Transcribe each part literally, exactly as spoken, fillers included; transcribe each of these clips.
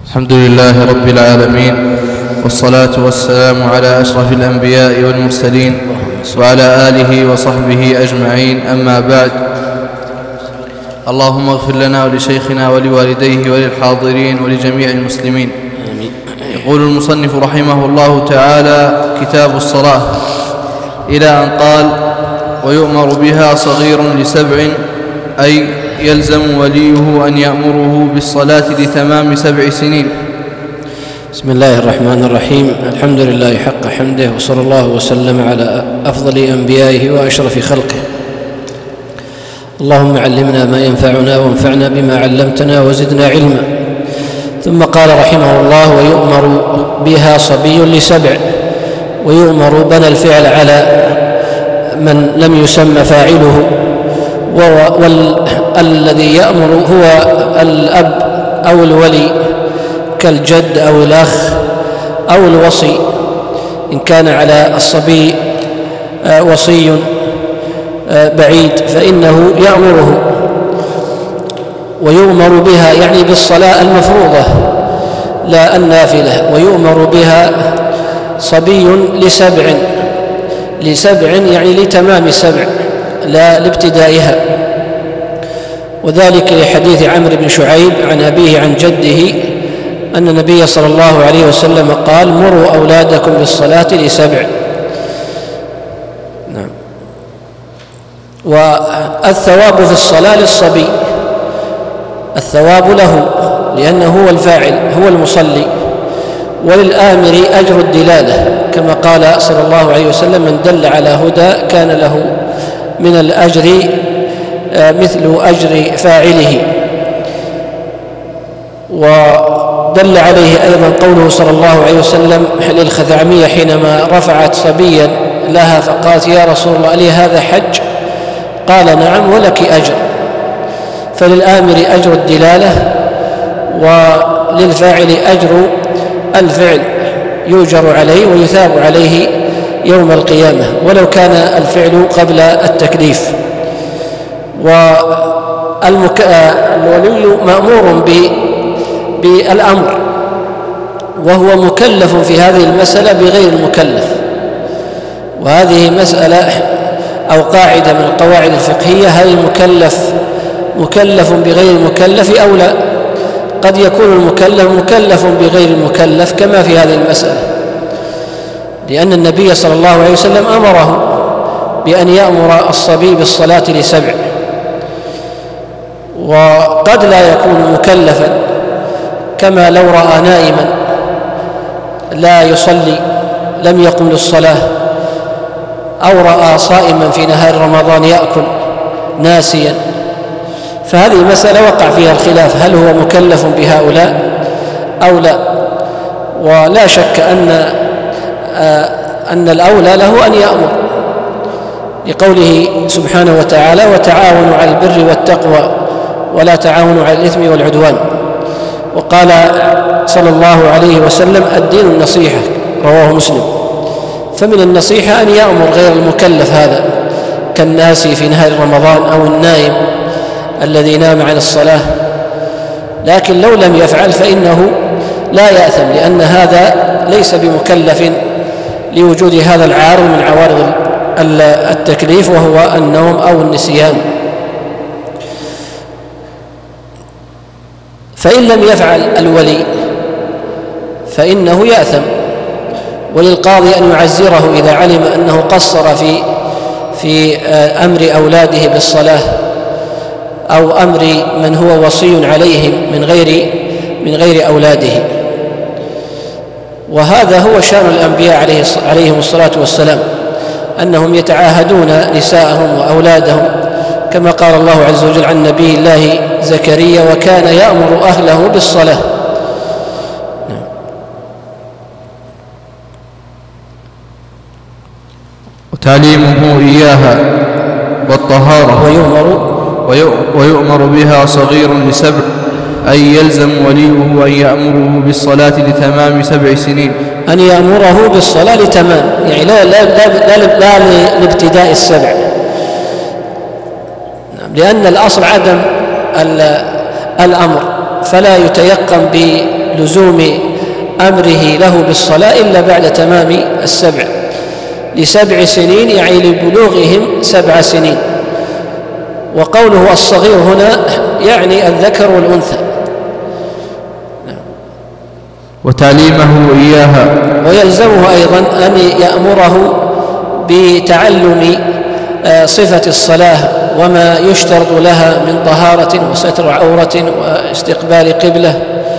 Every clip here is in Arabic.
الحمد لله رب العالمين، والصلاة والسلام على أشرف الأنبياء والمرسلين وعلى آله وصحبه أجمعين، أما بعد. اللهم اغفر لنا ولشيخنا ولوالديه وللحاضرين ولجميع المسلمين. يقول المصنف رحمه الله تعالى: كتاب الصلاة، إلى أن قال: ويؤمر بها صغير لسبع، أي يلزم وليه أن يأمره بالصلاة لتمام سبع سنين. بسم الله الرحمن الرحيم. الحمد لله حق حمده، وصلى الله وسلم على أفضل أنبيائه وأشرف خلقه. اللهم علمنا ما ينفعنا وانفعنا بما علمتنا وزدنا علما. ثم قال رحمه الله: ويؤمر بها صبي لسبع. ويؤمر بنى الفعل على من لم يسمى فاعله، والذي يأمر هو الأب أو الولي كالجد أو الأخ أو الوصي، إن كان على الصبي وصي بعيد فإنه يأمره. ويؤمر بها يعني بالصلاة المفروضة لا النافلة. ويؤمر بها صبي لسبع، لسبع يعني لتمام سبع لا لابتدائها، وذلك لحديث عمرو بن شعيب عن أبيه عن جده أن النبي صلى الله عليه وسلم قال: مروا أولادكم بالصلاة لسبع. نعم. والثواب في الصلاة للصبي، الثواب له لأنه هو الفاعل، هو المصلي. وللآمر أجر الدلالة، كما قال صلى الله عليه وسلم: من دل على هدى كان له من الأجر مثل أجر فاعله. ودل عليه أيضا قوله صلى الله عليه وسلم للخثعمية حينما رفعت صبيا لها فقالت: يا رسول الله لي هذا حج؟ قال: نعم ولك أجر. فللآمر أجر الدلالة، وللفاعل أجر الفعل يؤجر عليه ويثاب عليه يوم القيامة، ولو كان الفعل قبل التكليف. والولي مأمور بالأمر، وهو مكلف في هذه المسألة بغير المكلف. وهذه مسألة أو قاعدة من القواعد الفقهية: هل المكلف مكلف بغير المكلف أو لا؟ قد يكون المكلف مكلف بغير المكلف كما في هذه المسألة، لأن النبي صلى الله عليه وسلم أمره بأن يأمر الصبي بالصلاة لسبع. وقد لا يكون مكلفا، كما لو رأى نائما لا يصلي لم يقم للصلاة، أو رأى صائما في نهار رمضان يأكل ناسيا، فهذه مسألة وقع فيها الخلاف: هل هو مكلف بهؤلاء أو لا؟ ولا شك أن أن الأولى له أن يأمر، لقوله سبحانه وتعالى: وتعاونوا على البر والتقوى ولا تعاونوا على الإثم والعدوان. وقال صلى الله عليه وسلم: الدين النصيحة، رواه مسلم. فمن النصيحة أن يأمر غير المكلف هذا، كالناسي في نهار رمضان أو النائم الذي نام عن الصلاة. لكن لو لم يفعل فإنه لا يأثم، لأن هذا ليس بمكلف لوجود هذا العارض من عوارض التكليف، وهو النوم أو النسيان. فإن لم يفعل الولي فإنه يأثم، وللقاضي أن يعزره إذا علم أنه قصر في في أمر أولاده بالصلاة، أو أمر من هو وصي عليهم من غير من غير أولاده. وهذا هو شأن الأنبياء عليهم الصلاة والسلام، أنهم يتعاهدون نساءهم وأولادهم، كما قال الله عز وجل عن نبي الله زكريا: وكان يأمر أهله بالصلاة. وتعليمه إياها والطهارة. ويؤمر ويؤمر بها صغير لسبع، أي يلزم وليه أن يأمره بالصلاة لتمام سبع سنين. أن يأمره بالصلاة لتمام، يعني لا, لا, لا, لا, لا لابتداء السبع، لأن الأصل عدم الأمر، فلا يتيقن لزوم أمره له بالصلاة إلا بعد تمام السبع، لسبع سنين يعني لبلوغهم سبع سنين. وقوله الصغير هنا يعني الذكر والأنثى. وتعليمه إياها. ويلزمه أيضا أن يأمره بتعلم صفة الصلاة وما يشترط لها من طهارة وستر عورة واستقبال قبلة،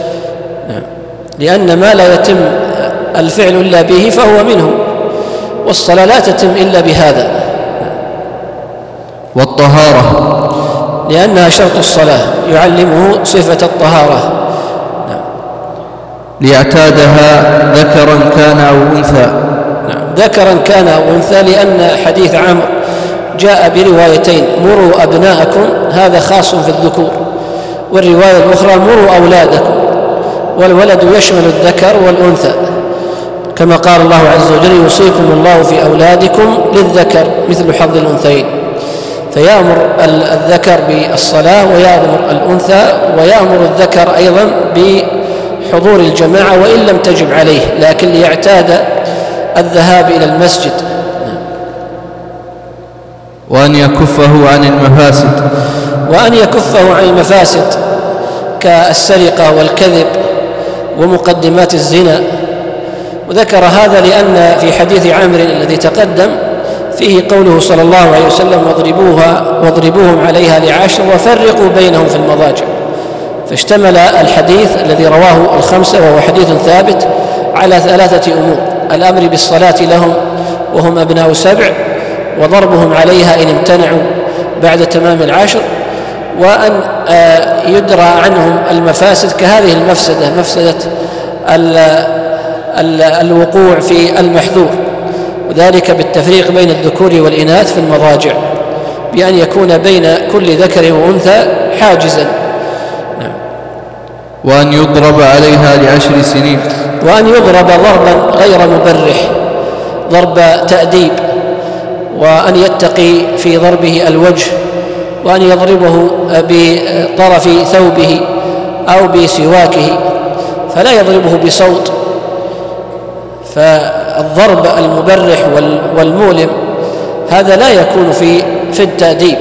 لأن ما لا يتم الفعل إلا به فهو منه، والصلاة لا تتم إلا بهذا. والطهارة لأنها شرط الصلاة، يعلمه صفة الطهارة. ليعتادها ذكرا كان أو أنثى. نعم، ذكرا كان أو أنثى، لأن حديث عمرو جاء بروايتين: مروا أبناءكم، هذا خاص في الذكور، والرواية الأخرى مروا أولادكم، والولد يشمل الذكر والأنثى، كما قال الله عز وجل: يوصيكم الله في أولادكم للذكر مثل حظ الأنثيين. فيأمر الذكر بالصلاة ويأمر الأنثى، ويأمر الذكر أيضا بحضور الجماعة وإن لم تجب عليه، لكن ليعتاد الذهاب إلى المسجد. وأن يكفه عن المفاسد. وأن يكفه عن المفاسد كالسرقة والكذب ومقدمات الزنا. وذكر هذا لأن في حديث عمرو الذي تقدم فيه قوله صلى الله عليه وسلم: واضربوها واضربوهم عليها لعشر وفرقوا بينهم في المضاجع. فاشتمل الحديث الذي رواه الخمسة وهو حديث ثابت على ثلاثة أمور: الأمر بالصلاة لهم وهم أبناء سبع، وضربهم عليها إن امتنعوا بعد تمام العشر، وأن يدرى عنهم المفاسد كهذه المفسدة، مفسدة الوقوع في المحذور، وذلك بالتفريق بين الذكور والإناث في المضاجع، بأن يكون بين كل ذكر وأنثى حاجزا. نعم. وأن يضرب عليها لعشر سنين. وأن يضرب ضربا غير مبرح، ضرب تأديب، وأن يتقي في ضربه الوجه، وأن يضربه بطرف ثوبه أو بسواكه، فلا يضربه بصوت. فالضرب المبرح والمؤلم هذا لا يكون في في التأديب.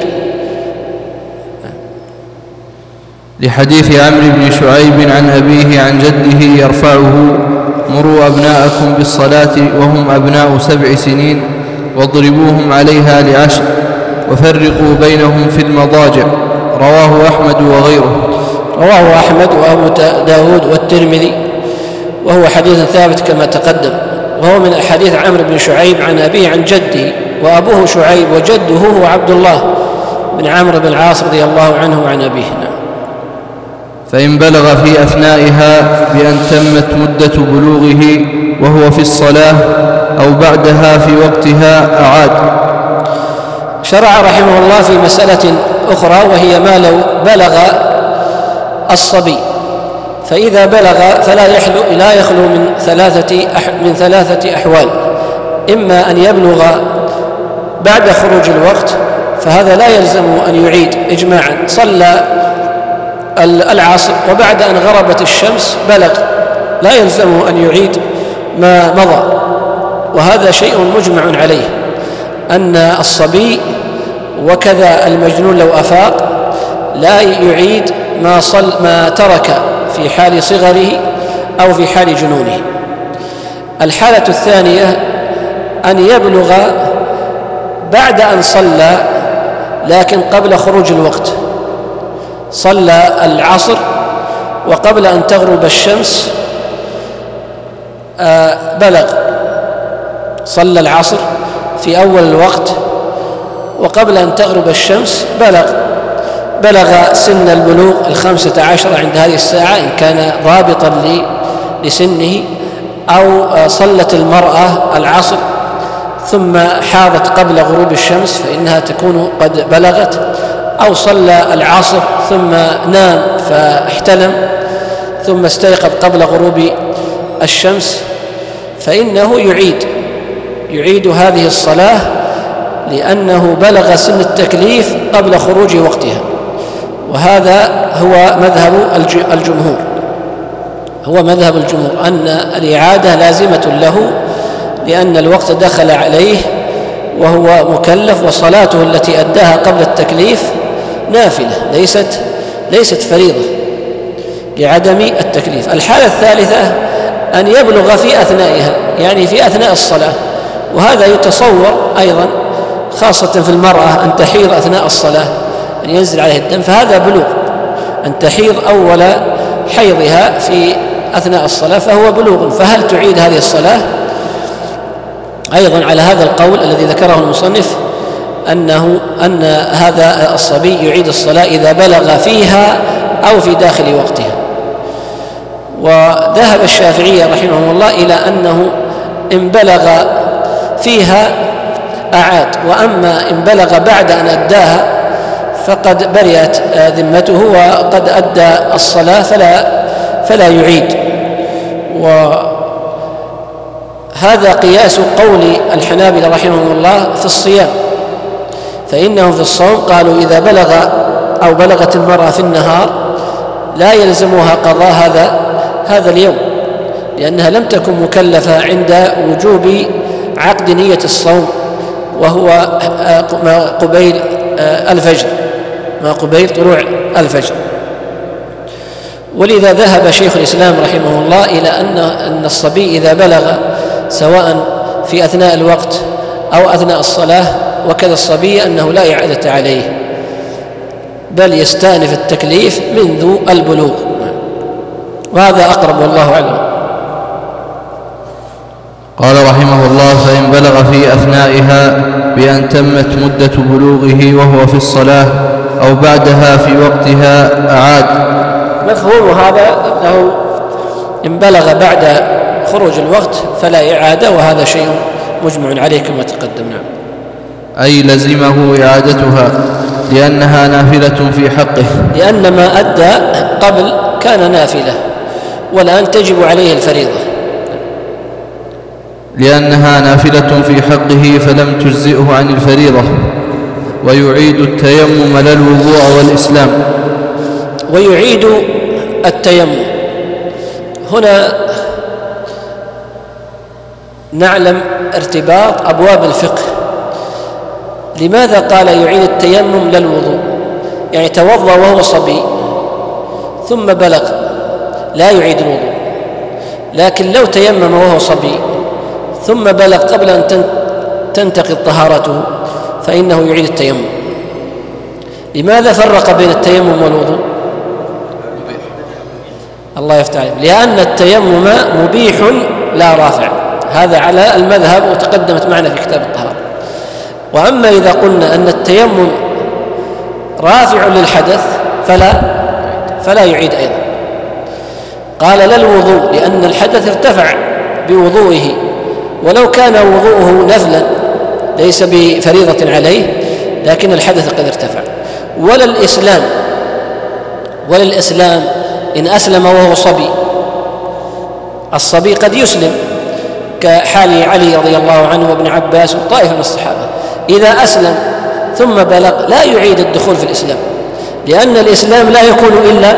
لحديث عمرو بن شعيب عن أبيه عن جده يرفعه: مروا أبناءكم بالصلاة وهم أبناء سبع سنين واضربوهم عليها لعشر وفرقوا بينهم في المضاجع. رواه أحمد وغيره. رواه أحمد وأبو داود والترمذي، وهو حديث ثابت كما تقدم، وهو من أحاديث عمرو بن شعيب عن أبيه عن جده، وأبوه شعيب وجده هو عبد الله بن عمرو بن العاص رضي الله عنه وعن أبيه. فإن بلغ في أثنائها بأن تمت مدة بلوغه وهو في الصلاة أو بعدها في وقتها أعاد. شرع رحمه الله في مسألة أخرى، وهي ما لو بلغ الصبي، فإذا بلغ فلا يخلو لا يخلو من ثلاثة من ثلاثة أحوال: إما أن يبلغ بعد خروج الوقت، فهذا لا يلزم أن يعيد إجماعا، صلى العصر وبعد أن غربت الشمس بلغ، لا يلزم أن يعيد ما مضى، وهذا شيء مجمع عليه، أن الصبي وكذا المجنون لو أفاق لا يعيد ما صل ما ترك في حال صغره أو في حال جنونه. الحالة الثانية أن يبلغ بعد أن صلى لكن قبل خروج الوقت، صلى العصر وقبل أن تغرب الشمس بلغ، صلى العصر في أول الوقت وقبل أن تغرب الشمس بلغ، بلغ سن البلوغ الخمسة عشر عند هذه الساعة إن كان ضابطا لسنه، أو صلت المرأة العصر ثم حاضت قبل غروب الشمس فإنها تكون قد بلغت، أو صلى العصر ثم نام فاحتلم ثم استيقظ قبل غروب الشمس، فإنه يعيد يعيد هذه الصلاة لأنه بلغ سن التكليف قبل خروج وقتها، وهذا هو مذهب الجمهور. هو مذهب الجمهور أن الإعادة لازمة له، لأن الوقت دخل عليه وهو مكلف، وصلاته التي أداها قبل التكليف نافلة ليست ليست فريضة لعدم التكليف. الحالة الثالثة أن يبلغ في أثنائها، يعني في أثناء الصلاة، وهذا يتصور أيضا خاصة في المرأة أن تحيض أثناء الصلاة، أن ينزل عليها الدم، فهذا بلوغ، أن تحيض أول حيضها في أثناء الصلاة فهو بلوغ. فهل تعيد هذه الصلاة؟ أيضا على هذا القول الذي ذكره المصنف أنه أن هذا الصبي يعيد الصلاة إذا بلغ فيها أو في داخل وقتها. وذهب الشافعية رحمه الله إلى أنه إن بلغ فيها أعاد، وأما إن بلغ بعد أن أداها فقد برئت ذمته وقد أدى الصلاة فلا فلا يعيد. وهذا قياس قول الحنابلة رحمهم الله في الصيام، فإنهم في الصوم قالوا إذا بلغ أو بلغت المرأة في النهار لا يلزمها قضاء هذا هذا اليوم، لأنها لم تكن مكلفة عند وجوب عقد نية الصوم، وهو ما قبيل الفجر، ما قبيل طلوع الفجر. ولذا ذهب شيخ الإسلام رحمه الله إلى أن أن الصبي إذا بلغ سواء في أثناء الوقت أو أثناء الصلاة وكذا الصبي أنه لا إعادة عليه، بل يستأنف التكليف منذ البلوغ، وهذا أقرب والله أعلم. قال رحمه الله: فإن بلغ في أثنائها بأن تمت مدة بلوغه وهو في الصلاة أو بعدها في وقتها أعاد. مفهوم هذا أنه إن بلغ بعد خروج الوقت فلا إعادة، وهذا شيء مجمع عليه كما تقدم. نعم. أي لزمه إعادتها لأنها نافلة في حقه، لأن ما أدى قبل كان نافلة والآن تجب عليه الفريضة، لأنها نافلة في حقه فلم تجزئه عن الفريضة. ويعيد التيمم لا الوضوء والإسلام. ويعيد التيمم هنا نعلم ارتباط أبواب الفقه. لماذا قال يعيد التيمم لا الوضوء؟ يعني توضأ وهو صبي ثم بلغ لا يعيد الوضوء، لكن لو تيمم وهو صبي ثم بلغ قبل أن تنتقض طهارته فإنه يعيد التيمم. لماذا فرق بين التيمم والوضوء؟ الله يفتح عليك. لأن التيمم مبيح لا رافع، هذا على المذهب وتقدمت معنا في كتاب الطهارة. وأما إذا قلنا أن التيمم رافع للحدث فلا فلا يعيد أيضا. قال لا الوضوء لأن الحدث ارتفع بوضوئه، ولو كان وضوءه نفلا ليس بفريضة عليه لكن الحدث قد ارتفع. ولا الإسلام ولا الإسلام إن أسلم وهو صبي، الصبي قد يسلم كحال علي رضي الله عنه وابن عباس وطائفة من الصحابة، إذا أسلم ثم بلغ لا يعيد الدخول في الإسلام، لأن الإسلام لا يكون إلا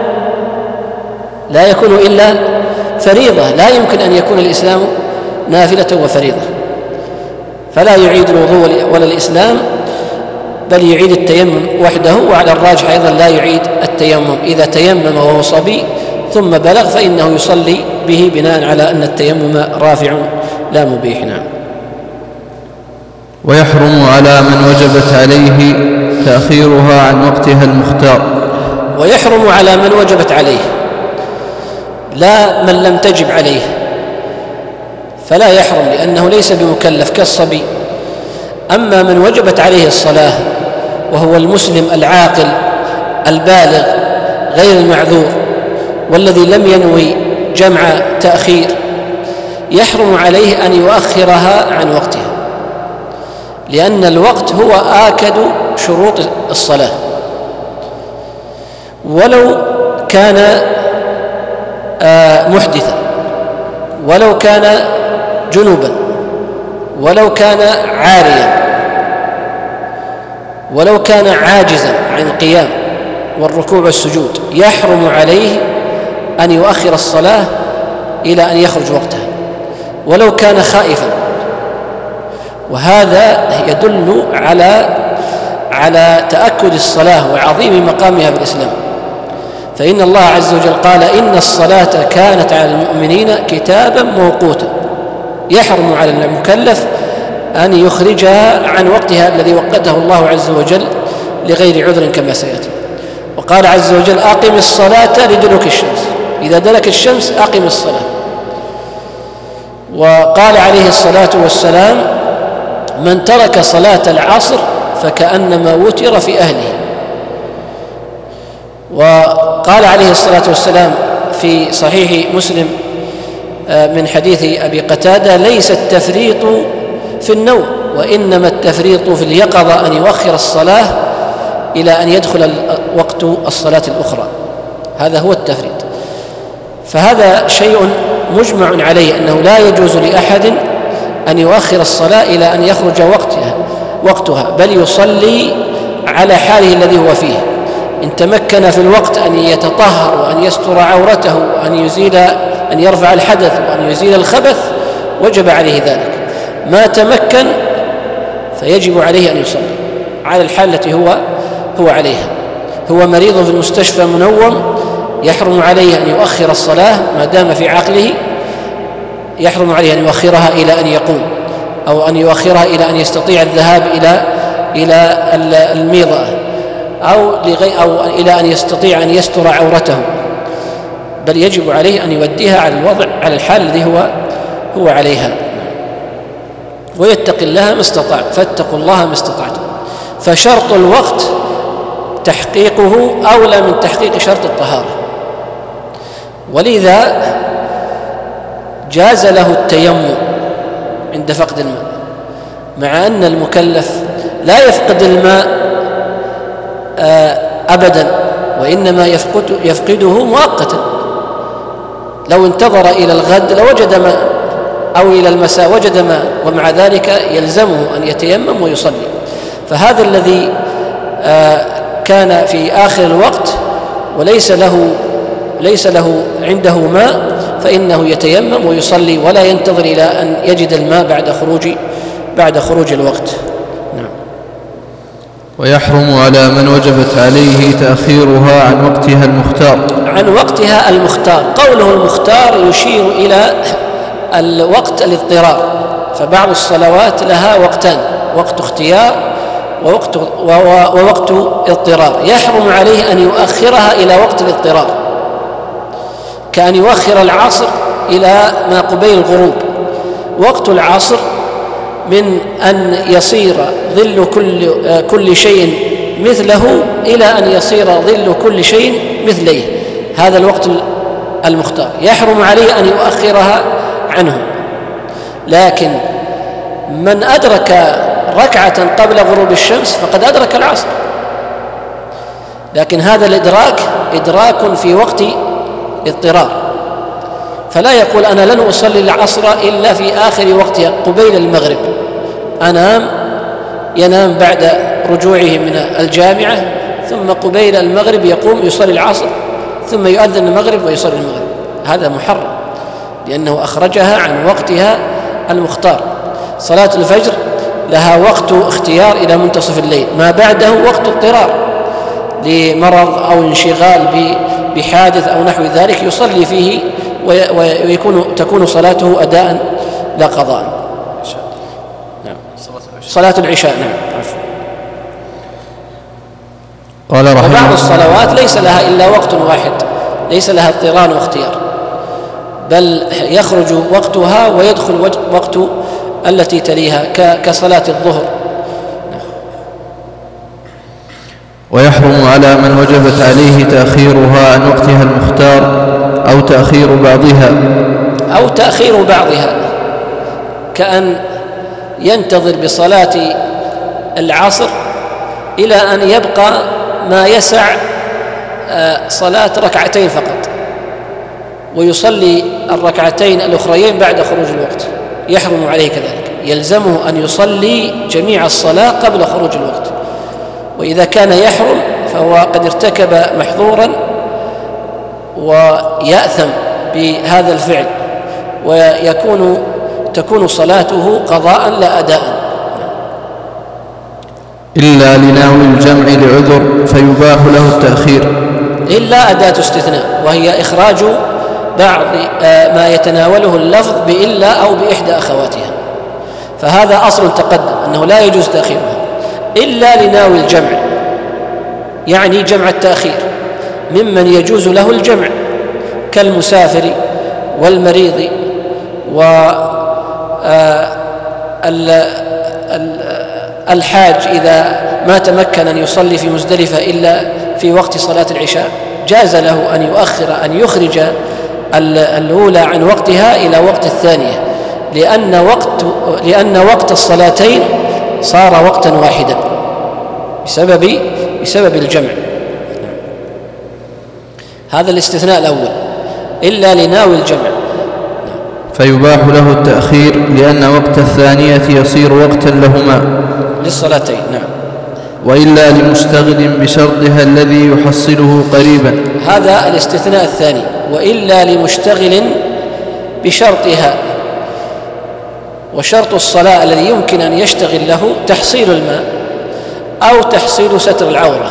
لا يكون إلا فريضة، لا يمكن أن يكون الإسلام نافلة وفريضة، فلا يعيد الوضوء ولا الإسلام، بل يعيد التيمم وحده. وعلى الراجح أيضا لا يعيد التيمم إذا تيمم وهو صبي ثم بلغ، فإنه يصلي به بناء على أن التيمم رافع لا مبيح. نعم. ويحرم على من وجبت عليه تأخيرها عن وقتها المختار. ويحرم على من وجبت عليه، لا من لم تجب عليه فلا يحرم لأنه ليس بمكلف كالصبي. أما من وجبت عليه الصلاة وهو المسلم العاقل البالغ غير المعذور والذي لم ينوي جمع تأخير، يحرم عليه أن يؤخرها عن وقتها، لأن الوقت هو آكد شروط الصلاة. ولو كان محدثا، ولو كان جنوبا، ولو كان عاريا، ولو كان عاجزا عن القيام والركوع والسجود، يحرم عليه أن يؤخر الصلاة إلى أن يخرج وقتها ولو كان خائفا. وهذا يدل على على تأكد الصلاة وعظيم مقامها في الإسلام. فإن الله عز وجل قال إن الصلاة كانت على المؤمنين كتابا موقوتا، يحرم على المكلف أن يخرجها عن وقتها الذي وقته الله عز وجل لغير عذر كما سيأتي. وقال عز وجل أقم الصلاة لدلوك الشمس، إذا دلك الشمس أقم الصلاة. وقال عليه الصلاة والسلام من ترك صلاة العصر فكأنما وتر في أهله. وقال عليه الصلاة والسلام في صحيح مسلم من حديث أبي قتادة ليس التفريط في النوم وإنما التفريط في اليقظة، أن يؤخر الصلاة إلى أن يدخل وقت الصلاة الأخرى، هذا هو التفريط. فهذا شيء مجمع عليه أنه لا يجوز لأحد أن يؤخر الصلاة إلى أن يخرج وقتها وقتها بل يصلي على حاله الذي هو فيه. إن تمكن في الوقت أن يتطهر وأن يستر عورته وأن يزيل أن يرفع الحدث وأن يزيل الخبث وجب عليه ذلك. ما تمكن فيجب عليه أن يصلي على الحال التي هو هو عليها. هو مريض في المستشفى منوم، يحرم عليه أن يؤخر الصلاة ما دام في عقله، يحرم عليه أن يؤخرها إلى أن يقوم أو أن يؤخرها إلى أن يستطيع الذهاب إلى إلى الميضة أو لغي أو إلى أن يستطيع أن يستر عورته، بل يجب عليه أن يوديها على الوضع على الحال الذي هو هو عليها، ويتقي الله ما استطاع، فاتقوا الله ما استطعتم. فشرط الوقت تحقيقه أولى من تحقيق شرط الطهارة، ولذا جاز له التيمم عند فقد الماء، مع أن المكلف لا يفقد الماء أبدا، وإنما يفقد يفقده مؤقتا. لو انتظر إلى الغد لوجد ماء أو إلى المساء وجد ماء، ومع ذلك يلزمه أن يتيمم ويصلي. فهذا الذي كان في آخر الوقت وليس له ليس له عنده ماء فإنه يتيمم ويصلي ولا ينتظر إلى أن يجد الماء بعد خروج بعد خروج الوقت. نعم. ويحرم على من وجبت عليه تأخيرها عن وقتها المختار. عن وقتها المختار، قوله المختار يشير إلى الوقت الاضطرار، فبعض الصلوات لها وقتان، وقت اختيار ووقت ووقت اضطرار. يحرم عليه أن يؤخرها إلى وقت الاضطرار، كأن يؤخر العصر إلى ما قبيل الغروب. وقت العصر من أن يصير ظل كل كل شيء مثله إلى أن يصير ظل كل شيء مثليه، هذا الوقت المختار. يحرم عليه أن يؤخرها عنه. لكن من أدرك ركعة قبل غروب الشمس فقد أدرك العصر، لكن هذا الإدراك إدراك في وقت اضطرار، فلا يقول أنا لن أصلي العصر إلا في آخر وقتها قبيل المغرب. أنام ينام بعد رجوعه من الجامعة، ثم قبيل المغرب يقوم يصلي العصر، ثم يؤذن المغرب ويصلي المغرب، هذا محرم لأنه أخرجها عن وقتها المختار. صلاة الفجر لها وقت اختيار إلى منتصف الليل، ما بعده وقت اضطرار لمرض أو انشغال بحادث أو نحو ذلك يصلي فيه ويكون تكون صلاته أداء لا قضاء. نعم. صلاة العشاء. نعم. عفوا. قال رحمه وبعض الصلوات ليس لها إلا وقت واحد، ليس لها اضطرار واختيار، بل يخرج وقتها ويدخل وقت التي تليها كصلاة الظهر. ويحرم على من وجبت عليه تأخيرها عن وقتها المختار أو تأخير بعضها أو تأخير بعضها كأن ينتظر بصلاة العصر إلى أن يبقى ما يسع صلاة ركعتين فقط، ويصلي الركعتين الأخريين بعد خروج الوقت، يحرم عليه كذلك، يلزمه أن يصلي جميع الصلاة قبل خروج الوقت. وإذا كان يحرم فهو قد ارتكب محظورا ويأثم بهذا الفعل ويكون تكون صلاته قضاء لا أداء. إلا لناوي الجمع لعذر فيباح له التأخير. إلا أداة استثناء، وهي إخراج بعض ما يتناوله اللفظ بإلا أو بإحدى أخواتها، فهذا أصل تقدم أنه لا يجوز تأخيرها إلا لناوي الجمع، يعني جمع التأخير، ممن يجوز له الجمع كالمسافر والمريض والحاج إذا ما تمكن أن يصلي في مزدلفة إلا في وقت صلاة العشاء جاز له أن يؤخر أن يخرج الأولى عن وقتها إلى وقت الثانية، لأن وقت لأن وقت الصلاتين صار وقتا واحدا بسبب بسبب الجمع. هذا الاستثناء الأول، إلا لناوي الجمع. فيباح له التأخير لأن وقت الثانية يصير وقتا لهما للصلاتين. نعم. وإلا لمشتغل بشرطها الذي يحصله قريبا. هذا الاستثناء الثاني، وإلا لمشتغل بشرطها، وشرط الصلاة الذي يمكن أن يشتغل له تحصيل الماء أو تحصيل ستر العورة.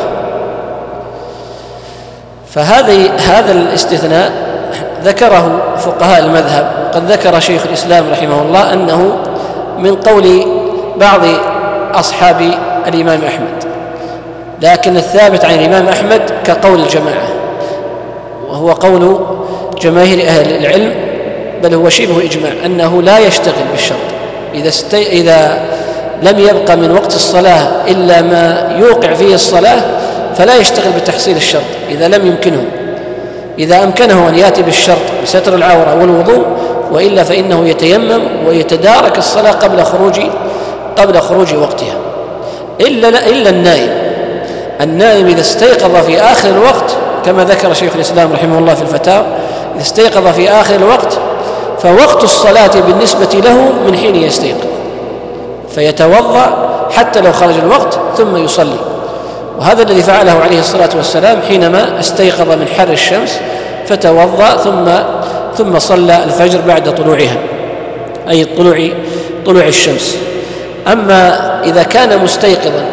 فهذه هذا الاستثناء ذكره فقهاء المذهب، وقد ذكر شيخ الإسلام رحمه الله أنه من قول بعض أصحاب الإمام أحمد، لكن الثابت عن الإمام أحمد كقول الجماعة، وهو قول جماهير أهل العلم، بل هو شبه إجماع أنه لا يشتغل بالشرط. إذا, استي... إذا لم يبقى من وقت الصلاة إلا ما يوقع فيه الصلاة فلا يشتغل بتحصيل الشرط إذا لم يمكنه. إذا أمكنه أن يأتي بالشرط بستر العورة والوضوء، وإلا فإنه يتيمم ويتدارك الصلاة قبل خروج قبل خروج وقتها. إلا, إلا النائم النائم إذا استيقظ في آخر الوقت، كما ذكر شيخ الإسلام رحمه الله في الفتاوى، إذا استيقظ في آخر الوقت فوقت الصلاة بالنسبة له من حين يستيقظ، فيتوضأ حتى لو خرج الوقت ثم يصلي. وهذا الذي فعله عليه الصلاة والسلام حينما استيقظ من حر الشمس فتوضأ ثم ثم صلى الفجر بعد طلوعها، أي طلوع طلوع الشمس. أما إذا كان مستيقظا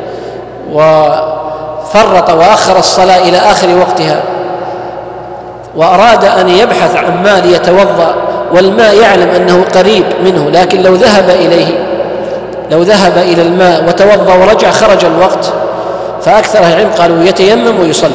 وفرط وأخر الصلاة إلى آخر وقتها وأراد أن يبحث عن ماء ليتوضأ، والماء يعلم أنه قريب منه، لكن لو ذهب إليه لو ذهب إلى الماء وتوضأ ورجع خرج الوقت، فأكثر العلم قالوا يتيمم ويصلي.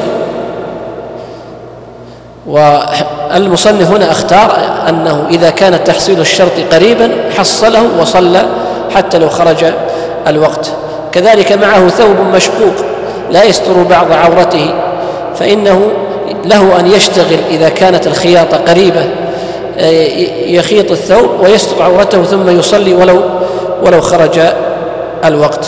والمصنف هنا اختار أنه إذا كان تحصيل الشرط قريبا حصله وصلى حتى لو خرج الوقت. كذلك معه ثوب مشقوق لا يستر بعض عورته، فإنه له أن يشتغل إذا كانت الخياطة قريبة يخيط الثوب ويستر عورته ثم يصلي ولو ولو خرج الوقت.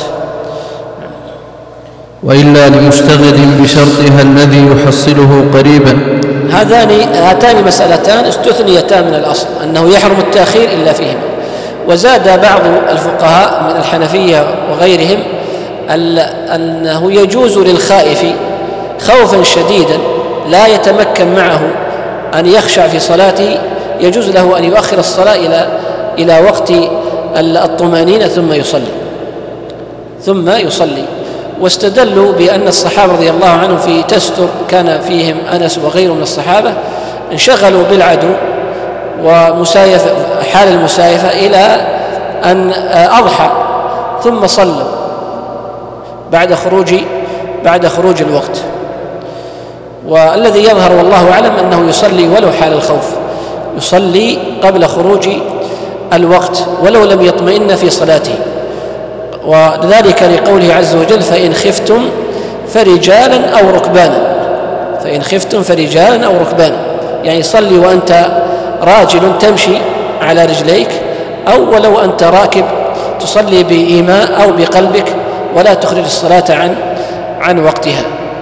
وإلا لمشتغل بشرطها الذي يحصله قريبا. هذان هاتان مسألتان استثنيتان من الأصل أنه يحرم التأخير إلا فيهما. وزاد بعض الفقهاء من الحنفية وغيرهم أنه يجوز للخائف خوفا شديدا لا يتمكن معه أن يخشع في صلاته، يجوز له أن يؤخر الصلاة إلى إلى وقت الطمأنينة ثم يصلي ثم يصلي واستدلوا بأن الصحابة رضي الله عنهم في تستر كان فيهم أنس وغيره من الصحابة انشغلوا بالعدو ومسايفة حال المسايفة إلى أن أضحى ثم صلوا بعد خروج بعد خروج الوقت. والذي يظهر والله أعلم أنه يصلي ولو حال الخوف، يصلي قبل خروج الوقت ولو لم يطمئن في صلاته، وذلك لقوله عز وجل فإن خفتم فرجالا أو ركبانا. فإن خفتم فرجالا أو ركبانا، يعني صلي وأنت راجل تمشي على رجليك، أو ولو أنت راكب تصلي بإيماء أو بقلبك ولا تخرج الصلاة عن عن وقتها.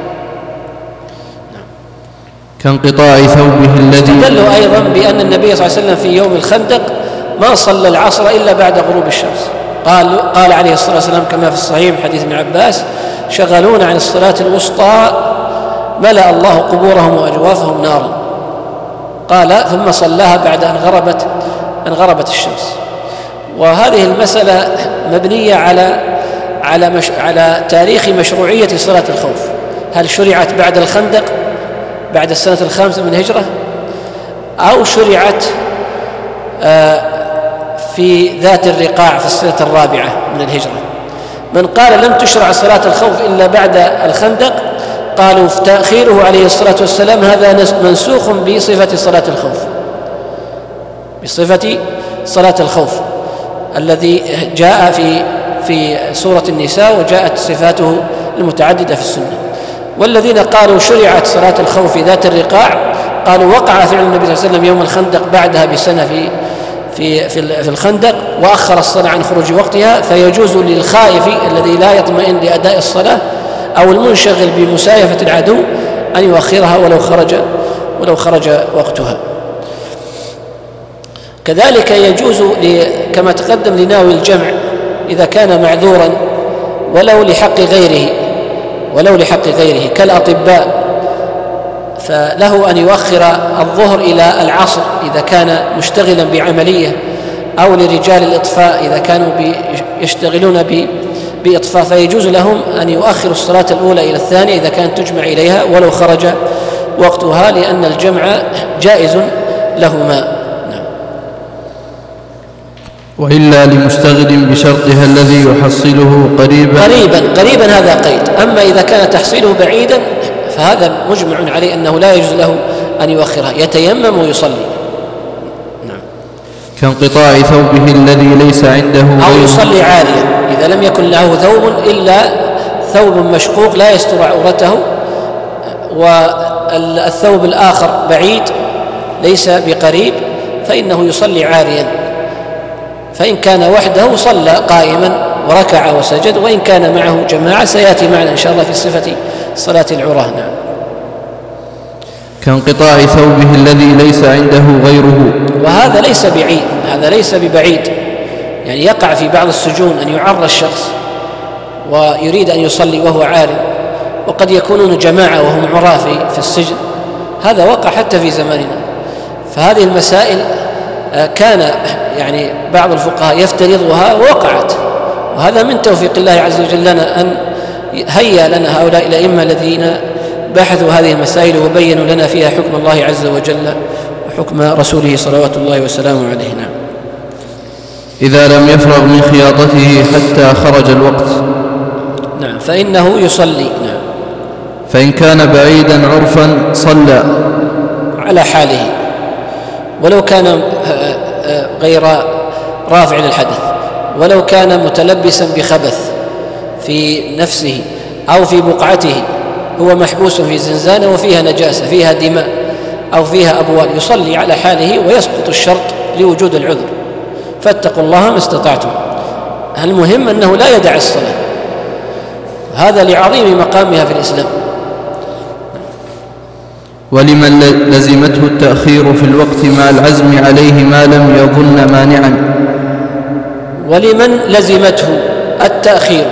كانقطاع ثوبه الذي استدلوا أيضا بأن النبي صلى الله عليه وسلم في يوم الخندق ما صلى العصر إلا بعد غروب الشمس. قال قال عليه الصلاة والسلام كما في الصحيح من حديث ابن عباس: شغلونا عن الصلاة الوسطى ملأ الله قبورهم وأجوافهم نارا. قال ثم صلاها بعد أن غربت أن غربت الشمس. وهذه المسألة مبنية على على مش على تاريخ مشروعية صلاة الخوف. هل شرعت بعد الخندق بعد السنة الخامسة من الهجرة، أو شرعت في ذات الرقاع في السنة الرابعة من الهجرة؟ من قال لم تشرع صلاة الخوف إلا بعد الخندق قالوا تأخيره عليه الصلاة والسلام هذا منسوخ بصفة صلاة الخوف، بصفة صلاة الخوف الذي جاء في في سورة النساء وجاءت صفاته المتعددة في السنة. والذين قالوا شرعت صلاة الخوف في ذات الرقاع قالوا وقع فعل النبي صلى الله عليه وسلم يوم الخندق بعدها بسنة في في في الخندق وأخر الصلاة عن خروج وقتها، فيجوز للخائف الذي لا يطمئن لأداء الصلاة أو المنشغل بمسايفة العدو أن يؤخرها ولو خرج ولو خرج وقتها. كذلك يجوز كما تقدم لناوي الجمع إذا كان معذورا ولو لحق غيره ولو لحق غيره كالأطباء، فله أن يؤخر الظهر إلى العصر إذا كان مشتغلا بعملية، أو لرجال الإطفاء إذا كانوا يشتغلون بإطفاء فيجوز لهم أن يؤخروا الصلاة الأولى إلى الثانية إذا كانت تجمع إليها ولو خرج وقتها، لأن الجمع جائز لهما. وإلا لمشتغل بشرطها الذي يحصله قريبا قريبا قريبا هذا قيد. أما إذا كان تحصيله بعيدا فهذا مجمع عليه أنه لا يجوز له أن يؤخرها، يتيمم ويصلي. نعم. كانقطاع ثوبه الذي ليس عنده أو يصلي عاريا إذا لم يكن له ثوب إلا ثوب مشقوق لا يستر عورته، والثوب الآخر بعيد ليس بقريب، فإنه يصلي عاريا. فإن كان وحده صلى قائما وركع وسجد، وإن كان معه جماعة سيأتي معنا إن شاء الله في صفة صلاة العراة. نعم. كانقطاع ثوبه الذي ليس عنده غيره، وهذا ليس بعيد، هذا ليس ببعيد، يعني يقع في بعض السجون أن يعر الشخص ويريد أن يصلي وهو عار، وقد يكونون جماعة وهم عراة في السجن، هذا وقع حتى في زماننا. فهذه المسائل كان يعني بعض الفقهاء يفترضها ووقعت، وهذا من توفيق الله عز وجل لنا أن هيا لنا هؤلاء الأئمة الذين بحثوا هذه المسائل وبينوا لنا فيها حكم الله عز وجل وحكم رسوله صلوات الله وسلامه عليه. نعم. إذا لم يفرغ من خياطته حتى خرج الوقت، نعم، فإنه يصلي. نعم. فإن كان بعيدا عرفا صلى على حاله، ولو كان غير رافع للحدث، ولو كان متلبسا بخبث في نفسه أو في بقعته، هو محبوس في زنزانة وفيها نجاسة فيها دماء أو فيها أبوال، يصلي على حاله ويسقط الشرط لوجود العذر. فاتقوا الله ما استطعتم. المهم أنه لا يدع الصلاة، هذا لعظيم مقامها في الإسلام. ولمن لزمته التأخير في الوقت مع العزم عليه ما لم يظن مانعا. ولمن لزمته التأخير،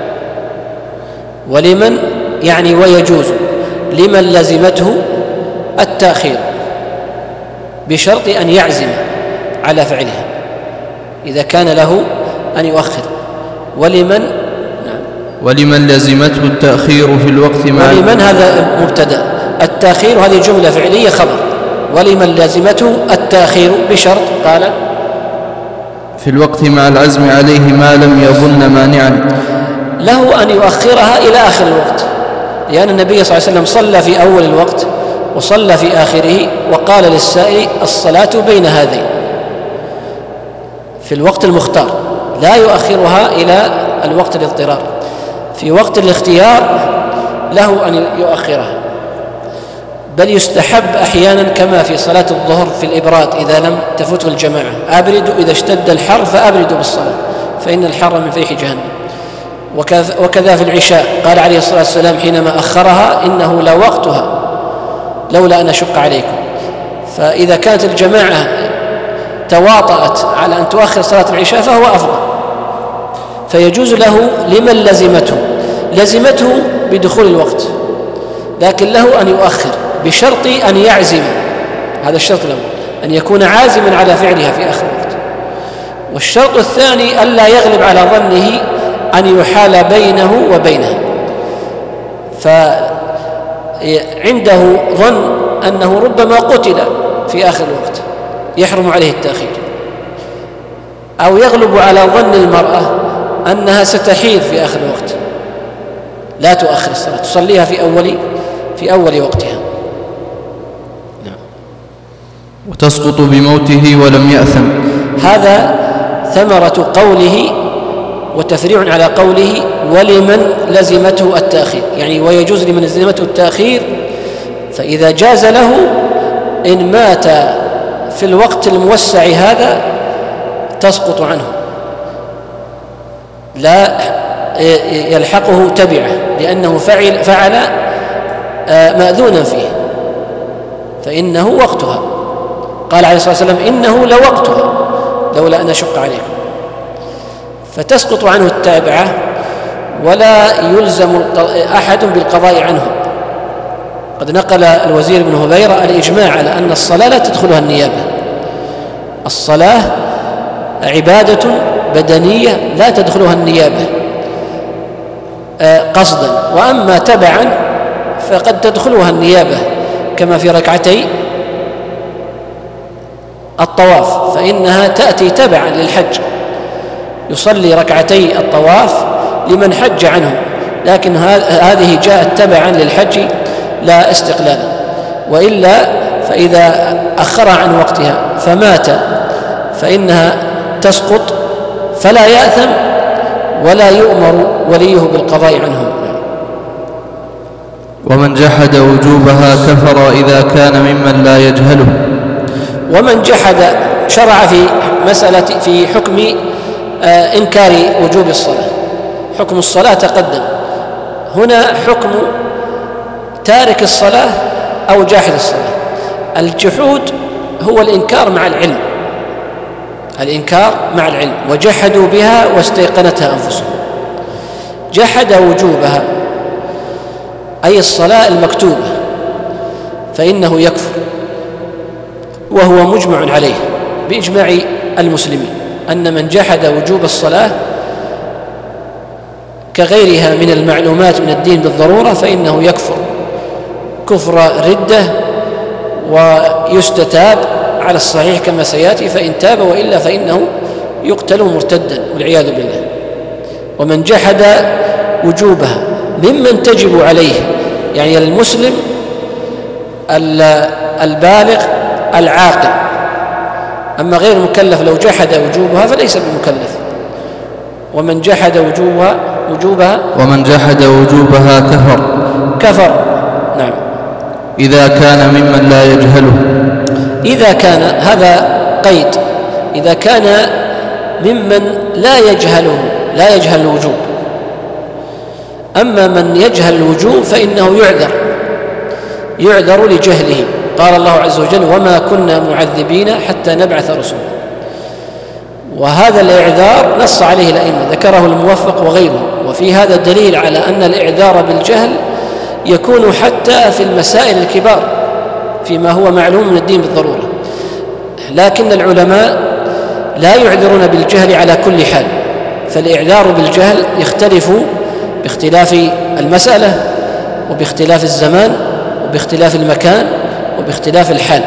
ولمن يعني ويجوز لمن لزمته التأخير بشرط أن يعزم على فعلها إذا كان له أن يؤخر. ولمن نعم. ولمن لزمته التأخير في الوقت مع ولمن هذا مبتدأ، التأخير هذه جملة فعلية خبر، ولمن لزمته التأخير بشرط قال في الوقت مع العزم عليه ما لم يظن مانعا، له أن يؤخرها إلى آخر الوقت، لأن النبي صلى الله عليه وسلم صلى في أول الوقت وصلى في آخره، وقال للسائل الصلاة بين هذين في الوقت المختار، لا يؤخرها إلى الوقت الاضطرار. في وقت الاختيار له أن يؤخرها، بل يستحب أحيانا كما في صلاة الظهر في الإبراد إذا لم تفته الجماعة، أبردوا إذا اشتد الحر فأبردوا بالصلاة فإن الحر من فيح جهنم. وكذا في العشاء قال عليه الصلاة والسلام حينما أخرها إنه لوقتها لولا أن أشق عليكم. فإذا كانت الجماعة تواطأت على أن تؤخر صلاة العشاء فهو أفضل، فيجوز له لمن لزمته لزمته بدخول الوقت، لكن له أن يؤخر بشرط أن يعزم، هذا الشرط الأول، أن يكون عازما على فعلها في آخر الوقت. والشرط الثاني ألا يغلب على ظنه أن يحال بينه وبينها، فعنده ظن أنه ربما قتل في آخر الوقت يحرم عليه التأخير، أو يغلب على ظن المرأة أنها ستحيض في آخر الوقت لا تؤخر الصلاة، تصليها في أول في أول وقتها. نعم. وتسقط بموته ولم يأثم. هذا ثمرة قوله وتفريع على قوله ولمن لزمته التأخير، يعني ويجوز لمن لزمته التأخير، فإذا جاز له إن مات في الوقت الموسع هذا تسقط عنه، لا يلحقه تبعه، لأنه فعل, فعل مأذونا فيه، فإنه وقتها. قال عليه الصلاة والسلام إنه لوقتها لولا أن أشق عليكم، فتسقط عنه التابعة ولا يلزم أحد بالقضاء عنه. قد نقل الوزير بن هبيرة الإجماع على أن الصلاة لا تدخلها النيابة، الصلاة عبادة بدنية لا تدخلها النيابة قصدا، وأما تبعا فقد تدخلها النيابة، كما في ركعتي الطواف فإنها تأتي تبعا للحج، يصلي ركعتي الطواف لمن حج عنه، لكن هذه جاءت تبعا للحج لا استقلالا، وإلا فإذا أخر عن وقتها فمات فإنها تسقط فلا يأثم ولا يؤمر وليه بالقضاء عنه. ومن جحد وجوبها كفر إذا كان ممن لا يجهله. ومن جحد شرع في مسألة في حكم آه إنكار وجوب الصلاة. حكم الصلاة تقدم، هنا حكم تارك الصلاة أو جاحد الصلاة. الجحود هو الإنكار مع العلم، الإنكار مع العلم، وجحدوا بها واستيقنتها أنفسهم. جحد وجوبها أي الصلاة المكتوبة فإنه يكفر، وهو مجمع عليه بإجماع المسلمين أن من جحد وجوب الصلاة كغيرها من المعلومات من الدين بالضرورة فإنه يكفر كفر ردة، ويستتاب على الصحيح كما سيأتي، فإن تاب، وإلا فإنه يقتل مرتدا والعياذ بالله. ومن جحد وجوبها ممن تجب عليه، يعني المسلم البالغ العاقل، أما غير المكلف لو جحد وجوبها فليس بمكلف. ومن جحد وجوبها وجوبها ومن جحد وجوبها كفر كفر نعم، إذا كان ممن لا يجهله. إذا كان، هذا قيد، إذا كان ممن لا يجهله لا يجهل الوجوب. أما من يجهل الوجوب فإنه يعذر يعذر لجهله. قال الله عز وجل وما كنا معذبين حتى نبعث رسولا، وهذا الإعذار نص عليه الأئمة، ذكره الموفق وغيره. وفي هذا دليل على أن الإعذار بالجهل يكون حتى في المسائل الكبار فيما هو معلوم من الدين بالضرورة، لكن العلماء لا يعذرون بالجهل على كل حال، فالإعذار بالجهل يختلف باختلاف المسألة وباختلاف الزمان وباختلاف المكان وباختلاف الحال.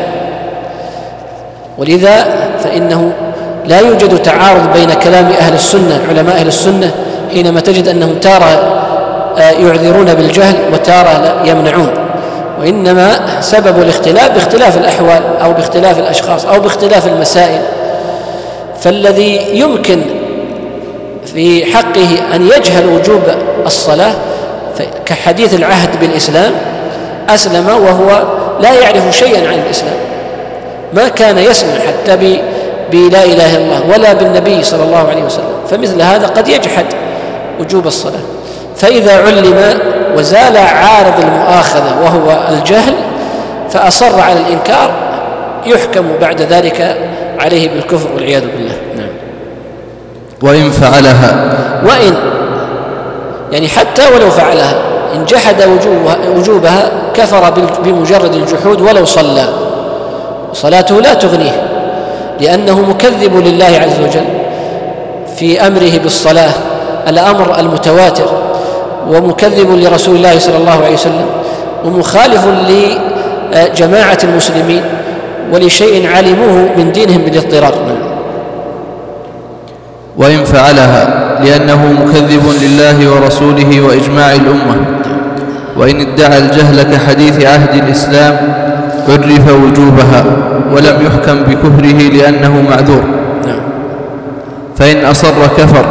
ولذا فإنه لا يوجد تعارض بين كلام أهل السنة علماء أهل السنة حينما تجد أنهم تارة يعذرون بالجهل وتارة يمنعون، وإنما سبب الاختلاف باختلاف الأحوال أو باختلاف الأشخاص أو باختلاف المسائل. فالذي يمكن في حقه أن يجهل وجوب الصلاة كحديث العهد بالإسلام أسلم وهو لا يعرف شيئا عن الإسلام، ما كان يسمع حتى بلا إله إلا الله ولا بالنبي صلى الله عليه وسلم، فمثل هذا قد يجحد وجوب الصلاة. فإذا علم وزال عارض المؤاخذة وهو الجهل فأصر على الإنكار يحكم بعد ذلك عليه بالكفر والعياذ بالله. نعم. وإن فعلها، وإن يعني حتى ولو فعلها، إن جحد وجوبها كفر بمجرد الجحود ولو صلى، صلاته لا تغنيه، لأنه مكذب لله عز وجل في أمره بالصلاة الأمر المتواتر، ومكذب لرسول الله صلى الله عليه وسلم، ومخالف لجماعة المسلمين ولشيء علموه من دينهم بالاضطرار. وإن فعلها لأنه مكذب لله ورسوله وإجماع الأمة، وإن ادعى الجهل كحديث عهد الإسلام عرف وجوبها ولم يحكم بكفره لأنه معذور، فإن أصر كفر،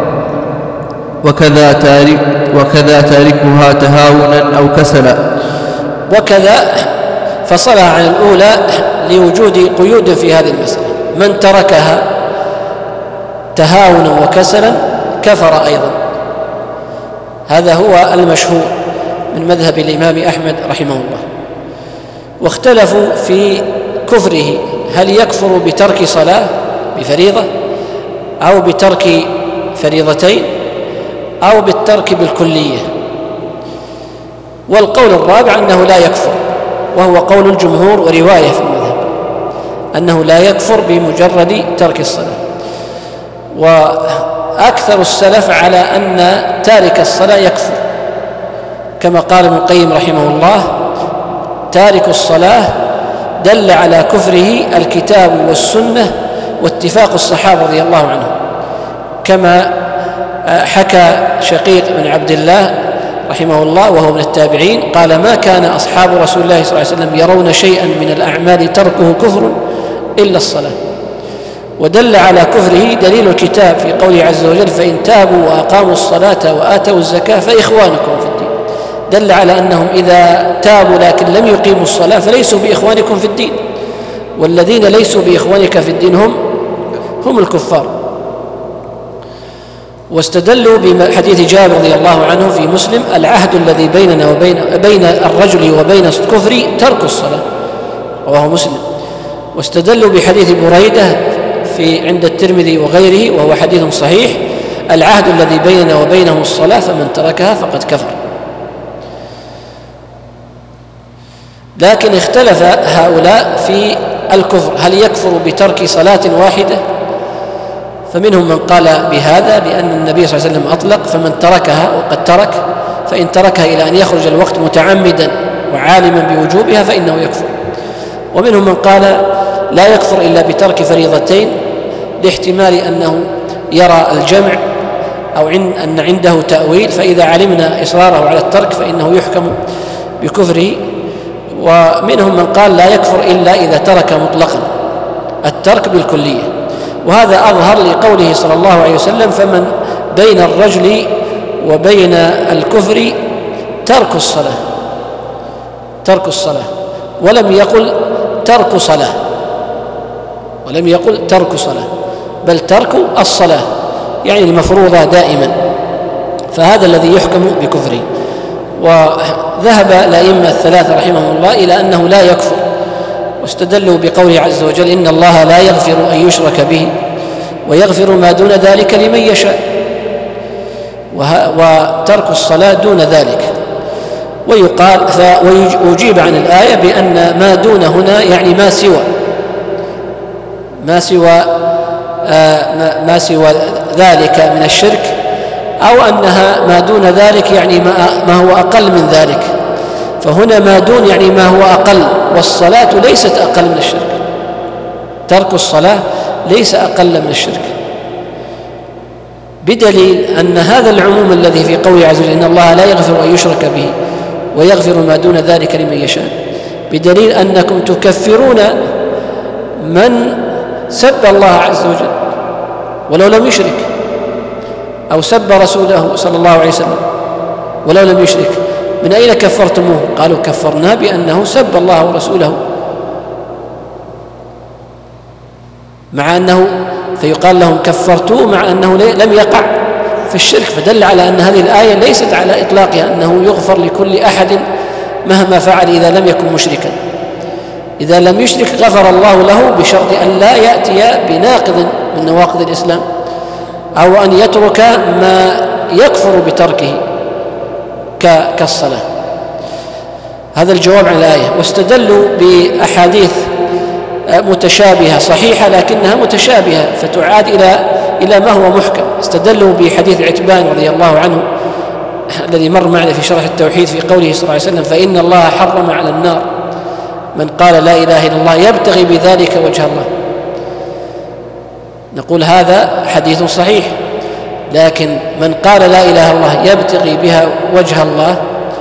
وكذا تارك وكذا تاركها تهاونا أو كسلا. وكذا فصلها عن الأولى لوجود قيود في هذه المسألة، من تركها تهاونا وكسلا كفر أيضا. هذا هو المشهور من مذهب الإمام أحمد رحمه الله. واختلفوا في كفره، هل يكفر بترك صلاة بفريضة أو بترك فريضتين أو بالترك بالكلية. والقول الرابع أنه لا يكفر، وهو قول الجمهور ورواية في المذهب أنه لا يكفر بمجرد ترك الصلاة. وأكثر السلف على أن تارك الصلاة يكفر، كما قال ابن القيم رحمه الله: تارك الصلاة دل على كفره الكتاب والسنة واتفاق الصحابة رضي الله عنهم، كما حكى شقيق بن عبد الله رحمه الله وهو من التابعين قال: ما كان أصحاب رسول الله صلى الله عليه وسلم يرون شيئا من الأعمال تركه كفر إلا الصلاة. ودل على كفره دليل الكتاب في قوله عز وجل: فإن تابوا وأقاموا الصلاة وآتوا الزكاة فإخوانكم في الدين. دل على أنهم إذا تابوا لكن لم يقيموا الصلاة فليسوا بإخوانكم في الدين، والذين ليسوا بإخوانك في الدين هم هم الكفار. واستدلوا بحديث جابر رضي الله عنه في مسلم: العهد الذي بيننا وبين بين الرجل وبين الكفر ترك الصلاة، رواه مسلم. واستدلوا بحديث بريدة في عند الترمذي وغيره وهو حديث صحيح: العهد الذي بيننا وبينه الصلاة فمن تركها فقد كفر. لكن اختلف هؤلاء في الكفر، هل يكفر بترك صلاة واحدة؟ فمنهم من قال بهذا لأن النبي صلى الله عليه وسلم أطلق: فمن تركها وقد ترك، فإن تركها إلى أن يخرج الوقت متعمدا وعالما بوجوبها فإنه يكفر. ومنهم من قال لا يكفر إلا بترك فريضتين، لاحتمال أنه يرى الجمع أو أن عنده تأويل، فإذا علمنا إصراره على الترك فإنه يحكم بكفره. ومنهم من قال لا يكفر إلا إذا ترك مطلقا، الترك بالكلية، وهذا أظهر لقوله صلى الله عليه وسلم: فمن بين الرجل وبين الكفر ترك الصلاة، ترك الصلاة، ولم يقل ترك صلاة، ولم يقل ترك صلاة، بل ترك الصلاة، يعني المفروضة دائما، فهذا الذي يحكم بكفره. وذهب الأئمة الثلاثة رحمهم الله إلى أنه لا يكفر، واستدلوا بقوله عز وجل: إن الله لا يغفر أن يشرك به ويغفر ما دون ذلك لمن يشاء، وترك الصلاة دون ذلك. ويقال ويجيب عن الآية بأن ما دون هنا يعني ما سوى ما سوى آه ما سوى ذلك من الشرك، أو أنها ما دون ذلك يعني ما هو أقل من ذلك. فهنا ما دون يعني ما هو أقل، والصلاة ليست أقل من الشرك، ترك الصلاة ليس أقل من الشرك، بدليل أن هذا العموم الذي في قوله عز وجل: إن الله لا يغفر أن يشرك به ويغفر ما دون ذلك لمن يشاء، بدليل أنكم تكفرون من سب الله عز وجل ولو لم يشرك، أو سب رسوله صلى الله عليه وسلم ولو لم يشرك. من أين كفرتموه؟ قالوا: كفرنا بأنه سب الله ورسوله، مع أنه فيقال لهم كفرتوه مع أنه لم يقع في الشرك. فدل على أن هذه الآية ليست على إطلاقها أنه يغفر لكل أحد مهما فعل إذا لم يكن مشركا. إذا لم يشرك غفر الله له بشرط أن لا يأتي بناقض من نواقض الإسلام، أو أن يترك ما يكفر بتركه، كالصلاة. هذا الجواب عن الآية. واستدلوا بأحاديث متشابهة صحيحة لكنها متشابهة فتعاد إلى إلى ما هو محكم. استدلوا بحديث عتبان رضي الله عنه الذي مر معنا في شرح التوحيد في قوله صلى الله عليه وسلم: فإن الله حرم على النار من قال لا إله إلا الله يبتغي بذلك وجه الله. نقول هذا حديث صحيح، لكن من قال لا إله إلا الله يبتغي بها وجه الله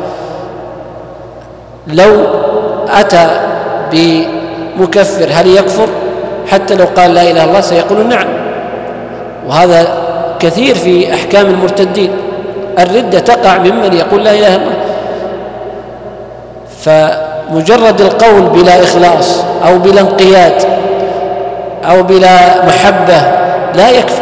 لو أتى بمكفر هل يكفر؟ حتى لو قال لا إله إلا الله سيقول نعم. وهذا كثير في أحكام المرتدين، الردة تقع ممن يقول لا إله إلا الله. فمجرد القول بلا إخلاص أو بلا انقياد أو بلا محبة لا يكفي.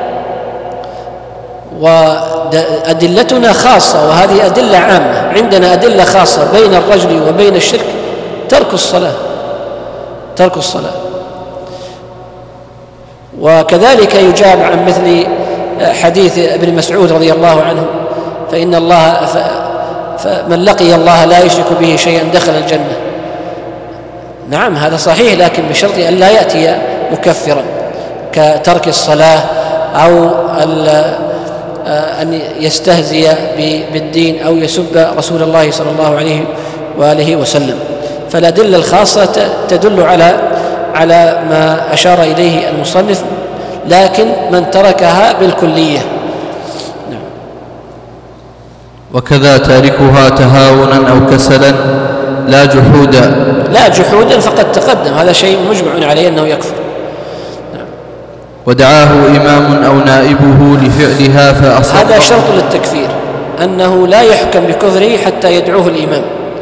وأدلتنا خاصة، وهذه أدلة عامة. عندنا أدلة خاصة بين الرجل وبين الشرك ترك الصلاة ترك الصلاة وكذلك يجاب عن مثل حديث ابن مسعود رضي الله عنه: فإن الله فمن لقي الله لا يشرك به شيئا دخل الجنة. نعم هذا صحيح، لكن بشرط أن لا يأتي مكفرا كترك الصلاة أو أن يستهزئ بالدين أو يسب رسول الله صلى الله عليه وآله وسلم. فالأدلة الخاصة تدل على على ما أشار إليه المصنف، لكن من تركها بالكلية. نعم. وكذا تاركها تهاونا أو كسلا لا جحودا لا جحودا فقد تقدم، هذا شيء مجمع عليه أنه يكفر. نعم. ودعاه إمام أو نائبه لفعلها فأصدق. هذا شرط للتكفير، أنه لا يحكم بكفره حتى يدعوه الإمام،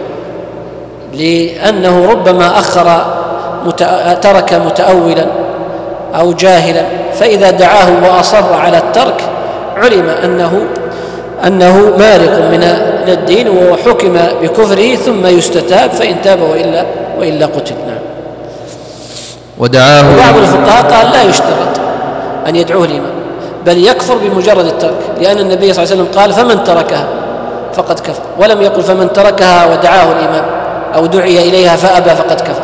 لأنه ربما أخر ترك متأولا أو جاهلا، فإذا دعاه وأصر على الترك علم أنه أنه مارق من الدين وحكم بكفره، ثم يستتاب فإن تاب وإلا وإلا قتل. نعم. ودعاه بعض الفقهاء قال لا يشترط أن يدعوه الإمام، بل يكفر بمجرد الترك، لأن النبي صلى الله عليه وسلم قال: فمن تركها فقد كفر، ولم يقل فمن تركها ودعاه الإمام أو دعي إليها فأبى فقد كفر.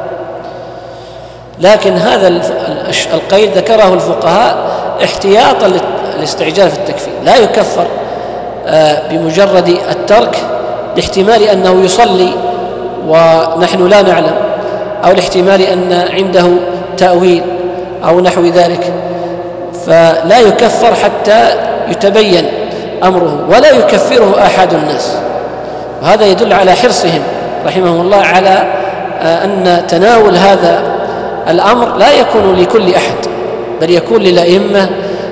لكن هذا القيد ذكره الفقهاء احتياطا للاستعجال في التكفير، لا يكفر بمجرد الترك لاحتمال أنه يصلي ونحن لا نعلم، أو لاحتمال أن عنده تأويل أو نحو ذلك، فلا يكفر حتى يتبين أمره، ولا يكفره أحد الناس. وهذا يدل على حرصهم رحمهم الله على أن تناول هذا الأمر لا يكون لكل أحد، بل يكون للأئمة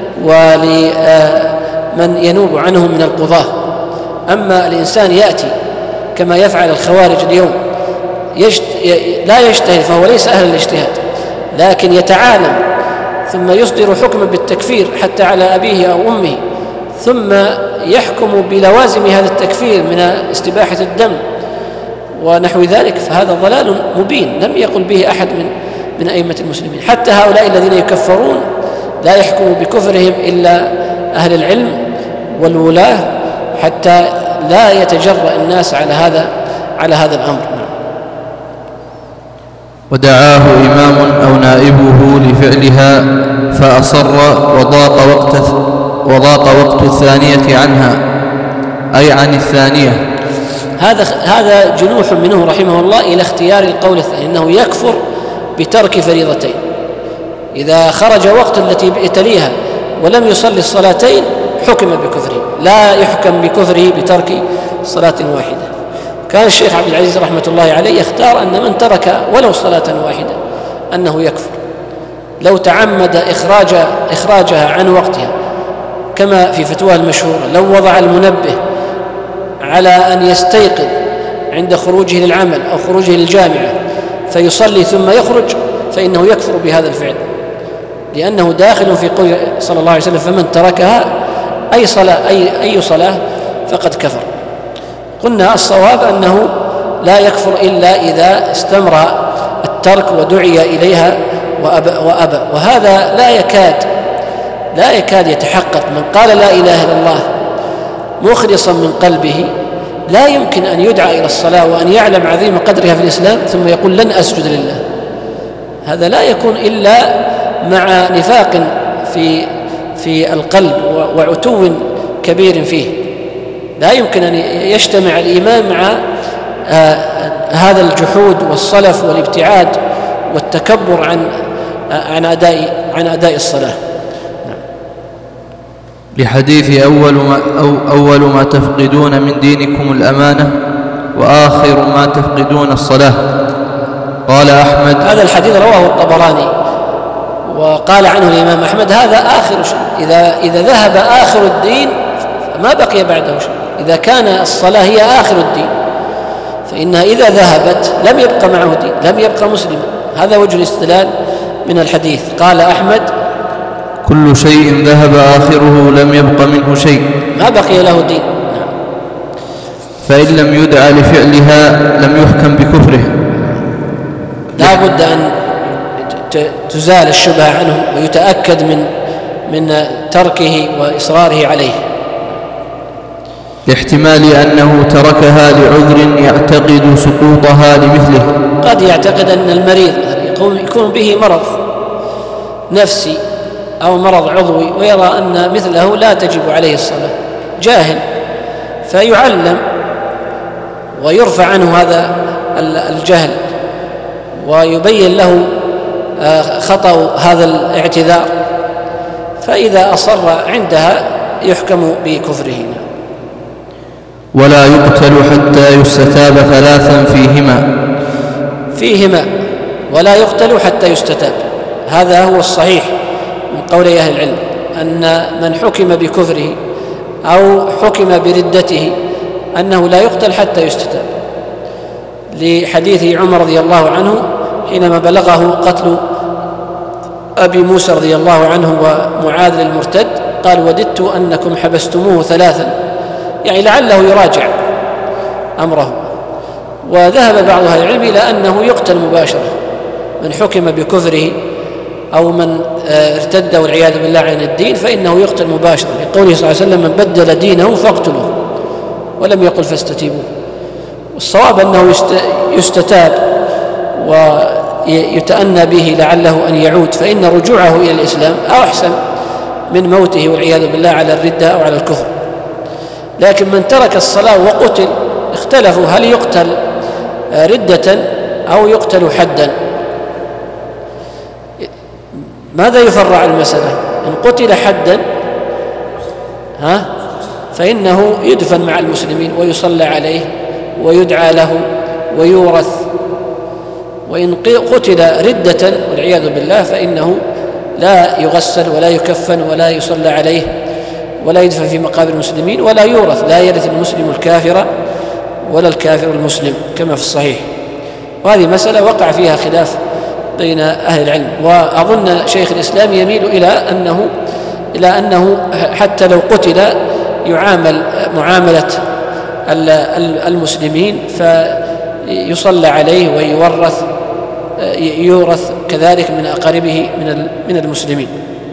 ولمن ينوب عنهم من القضاة. أما الإنسان يأتي كما يفعل الخوارج اليوم يجت... لا يجتهد، فهو ليس أهل الاجتهاد، لكن يتعالم ثم يصدر حكما بالتكفير حتى على أبيه أو أمه، ثم يحكم بلوازم هذا التكفير من استباحة الدم ونحو ذلك، فهذا ضلال مبين لم يقل به أحد من من أئمة المسلمين. حتى هؤلاء الذين يكفرون لا يحكم بكفرهم إلا أهل العلم والولاة، حتى لا يتجرأ الناس على هذا على هذا الأمر. ودعاه إمام أو نائبه لفعلها فأصر وضاق وقت وضاق وقت الثانية عنها، أي عن الثانية. هذا هذا جنوح منه رحمه الله إلى اختيار القول الثاني، أنه يكفر بترك فريضتين. إذا خرج وقت التي تليها ولم يصلي الصلاتين حكم بكفره، لا يحكم بكفره بترك صلاة واحدة. كان الشيخ عبد العزيز رحمة الله عليه يختار أن من ترك ولو صلاة واحدة أنه يكفر، لو تعمد إخراج إخراجها عن وقتها، كما في فتواه المشهورة لو وضع المنبه على أن يستيقظ عند خروجه للعمل أو خروجه للجامعة فيصلي ثم يخرج، فإنه يكفر بهذا الفعل، لأنه داخل في قول صلى الله عليه وسلم: فمن تركها أي صلاة أي أي صلاة فقد كفر. قلنا الصواب أنه لا يكفر إلا إذا استمر الترك ودعي إليها وأبى, وأبى وهذا لا يكاد لا يكاد يتحقق. من قال لا إله إلا الله مخلصا من قلبه لا يمكن أن يدعى إلى الصلاة وأن يعلم عظيم قدرها في الإسلام ثم يقول لن أسجد لله. هذا لا يكون إلا مع نفاق في في القلب وعتو كبير فيه. لا يمكن أن يجتمع الإيمان مع آه هذا الجحود والصلف والابتعاد والتكبر عن آه عن أداء عن أداء الصلاة. لحديث أول ما, أو أول ما تفقدون من دينكم الأمانة وآخر ما تفقدون الصلاة. قال أحمد هذا الحديث رواه الطبراني وقال عنه الإمام أحمد هذا آخر شيء. إذا, إذا ذهب آخر الدين فما بقي بعده شيء. إذا كان الصلاة هي آخر الدين فإنها إذا ذهبت لم يبقى معه دين، لم يبقى مسلما. هذا وجه الاستدلال من الحديث. قال أحمد كل شيء ذهب آخره لم يبق منه شيء، ما بقي له دين. فإن لم يدع لفعلها لم يحكم بكفره. لا بد أن تزال الشبهة عنه ويتأكد من من تركه وإصراره عليه، لاحتمال أنه تركها لعذر يعتقد سقوطها لمثله. قد يعتقد أن المريض يكون به مرض نفسي أو مرض عضوي ويرى أن مثله لا تجب عليه الصلاة، جاهل، فيعلم ويرفع عنه هذا الجهل ويبين له خطأ هذا الاعتذار، فإذا أصر عندها يحكم بكفره. ولا يقتل حتى يستتاب ثلاثا فيهما فيهما ولا يقتل حتى يستتاب. هذا هو الصحيح من قول أهل العلم، أن من حكم بكفره أو حكم بردته أنه لا يقتل حتى يستتاب، لحديث عمر رضي الله عنه حينما بلغه قتل أبي موسى رضي الله عنه ومعاذ المرتد قال وددت أنكم حبستموه ثلاثا، يعني لعله يراجع أمره. وذهب بعض أهل العلم إلى أنه يقتل مباشرة من حكم بكفره أو من ارتد والعياذ بالله عن الدين فإنه يقتل مباشرة، لقوله صلى الله عليه وسلم من بدل دينه فاقتلوه، ولم يقل فاستتيبوه. والصواب أنه يستتاب ويتأنى به لعله أن يعود، فإن رجوعه إلى الإسلام أحسن من موته والعياذ بالله على الردة أو على الكفر. لكن من ترك الصلاة وقتل اختلفوا هل يقتل ردة أو يقتل حدا. ماذا يفرع المسألة؟ إن قتل حدا ها فإنه يدفن مع المسلمين ويصلى عليه ويدعى له ويورث، وإن قتل ردة والعياذ بالله فإنه لا يغسل ولا يكفن ولا يصلى عليه ولا يدفن في مقابر المسلمين ولا يورث، لا يرث المسلم الكافر ولا الكافر المسلم كما في الصحيح. وهذه مسألة وقع فيها خلاف بين أهل العلم، وأظن شيخ الإسلام يميل إلى أنه إلى أنه حتى لو قتل يعامل معاملة المسلمين فيصلى عليه ويورث يورث كذلك من أقاربه من من المسلمين.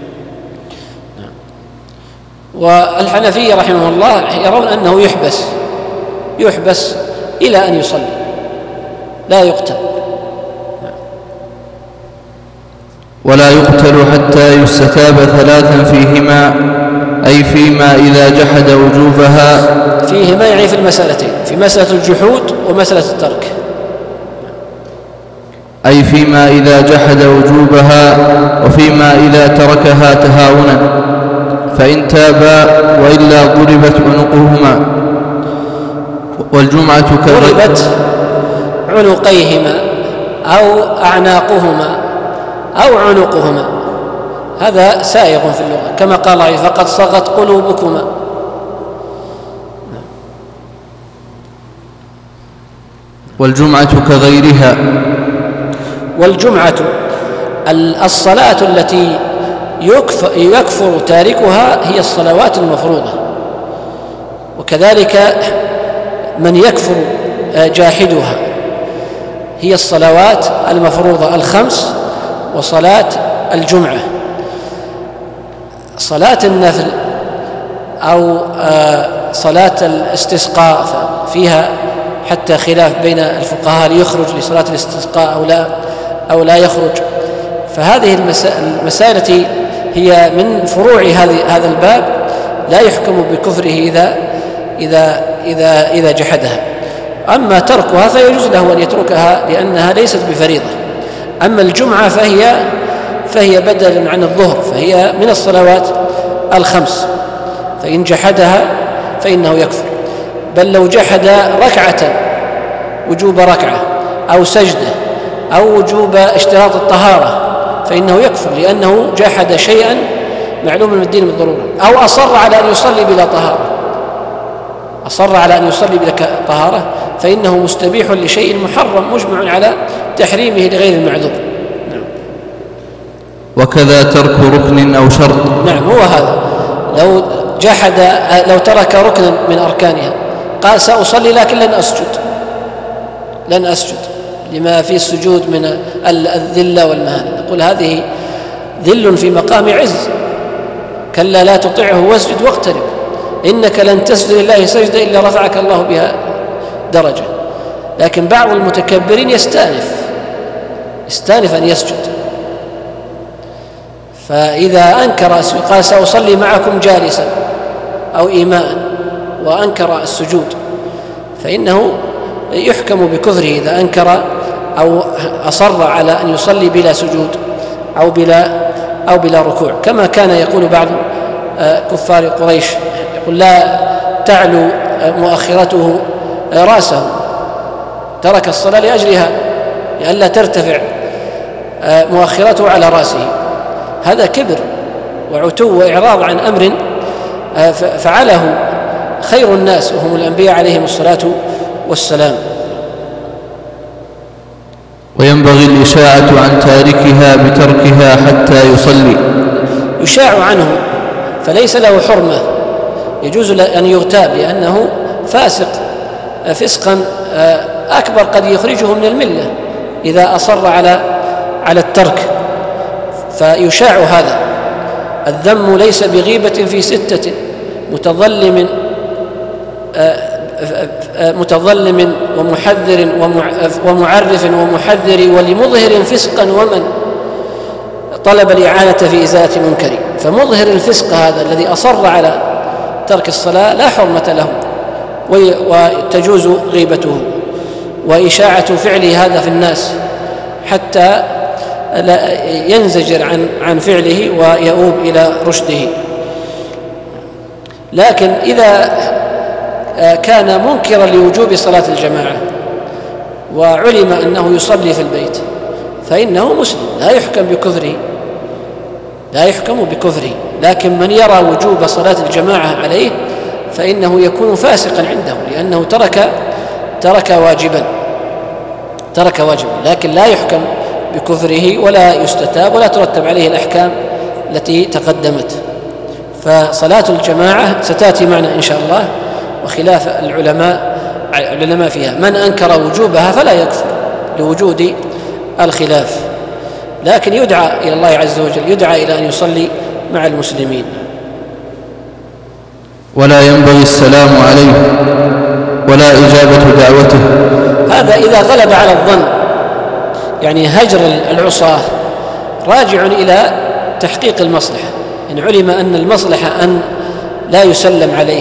والحنفية رحمه الله يرون أنه يحبس يحبس إلى أن يصلي لا يقتل. ولا يقتل حتى يستتاب ثلاثا فيهما، أي فيما إذا جحد وجوبها. فيهما يعني في المسألتين، في مسألة الجحود ومسألة الترك. أي فيما إذا جحد وجوبها وفيما إذا تركها تهاونا، فإن تابا وإلا ضربت عنقهما. والجمعة ضربت عنقيهما أو أعناقهما أو عنقهما، هذا سائغ في اللغة كما قال فقد صغت قلوبكما. والجمعة كغيرها. والجمعة الصلاة التي يكفر تاركها هي الصلوات المفروضة، وكذلك من يكفر جاحدها هي الصلوات المفروضة الخمس وصلاة الجمعة. صلاة النفل أو صلاة الاستسقاء فيها حتى خلاف بين الفقهاء ليخرج لصلاة الاستسقاء أو لا أو لا يخرج. فهذه المسائل التي هي من فروع هذا الباب لا يحكم بكفره إذا إذا إذا إذا جحدها. أما تركها فيجوز له أن يتركها لأنها ليست بفريضة. أما الجمعة فهي فهي بدل عن الظهر، فهي من الصلوات الخمس، فإن جحدها فإنه يكفر. بل لو جحد ركعة وجوب ركعة أو سجدة أو وجوب اشتراط الطهارة فإنه يكفر، لأنه جحد شيئا معلوم من الدين بالضرورة. أو أصر على أن يصلي بلا طهارة أصر على أن يصلي بلا طهارة فإنه مستبيح لشيء محرم مجمع على تحريمه لغير المعذور. نعم. وكذا ترك ركن أو شرط. نعم، هو هذا. لو جحد لو ترك ركنا من أركانها قال سأصلي لكن لن أسجد لن أسجد لما في السجود من الذلة والمهانة، نقول هذه ذل في مقام عز، كلا لا تطعه واسجد واقترب إنك لن تسجد لله سجدة إلا رفعك الله بها درجة. لكن بعض المتكبرين يستانف يستانف أن يسجد، فإذا أنكر قال سأصلي معكم جالسا أو إيماء وأنكر السجود فإنه يحكم بكفره إذا أنكر أو أصر على أن يصلي بلا سجود أو بلا أو بلا ركوع، كما كان يقول بعض كفار قريش، يقول لا تعلو مؤخرته رأسه، ترك الصلاة لأجلها لئلا ترتفع مؤخرته على رأسه. هذا كبر وعتو وإعراض عن أمر فعله خير الناس وهم الأنبياء عليهم الصلاة والسلام. وينبغي الإشاعة عن تاركها بتركها حتى يصلي. يشاع عنه فليس له حرمة، يجوز أن يغتاب لأنه فاسق فسقا أكبر قد يخرجه من الملة إذا أصر على على الترك، فيشاع هذا. الذم ليس بغيبة في ستة متظلم متظلم ومحذر ومعرف ومحذر ولمظهر فسقا ومن طلب الإعانة في إزالة منكر. فمظهر الفسق هذا الذي أصر على ترك الصلاة لا حرمة له وتجوز غيبته وإشاعة فعله هذا في الناس حتى لا ينزجر عن عن فعله ويؤوب إلى رشده. لكن إذا كان منكرا لوجوب صلاة الجماعة وعلم أنه يصلي في البيت فإنه مسلم لا يحكم بكفره لا يحكم بكفره لكن من يرى وجوب صلاة الجماعة عليه فإنه يكون فاسقا عنده لأنه ترك ترك واجبا ترك واجبا لكن لا يحكم بكفره ولا يستتاب ولا ترتب عليه الأحكام التي تقدمت. فصلاة الجماعة ستأتي معنا إن شاء الله، وخلاف العلماء العلماء فيها، من أنكر وجوبها فلا يكفر لوجود الخلاف، لكن يدعى إلى الله عز وجل، يدعى إلى أن يصلي مع المسلمين. ولا ينبغي السلام عليه ولا إجابة دعوته. هذا إذا غلب على الظن، يعني هجر العصاة راجع إلى تحقيق المصلحة، إن علم أن المصلحة أن لا يسلم عليه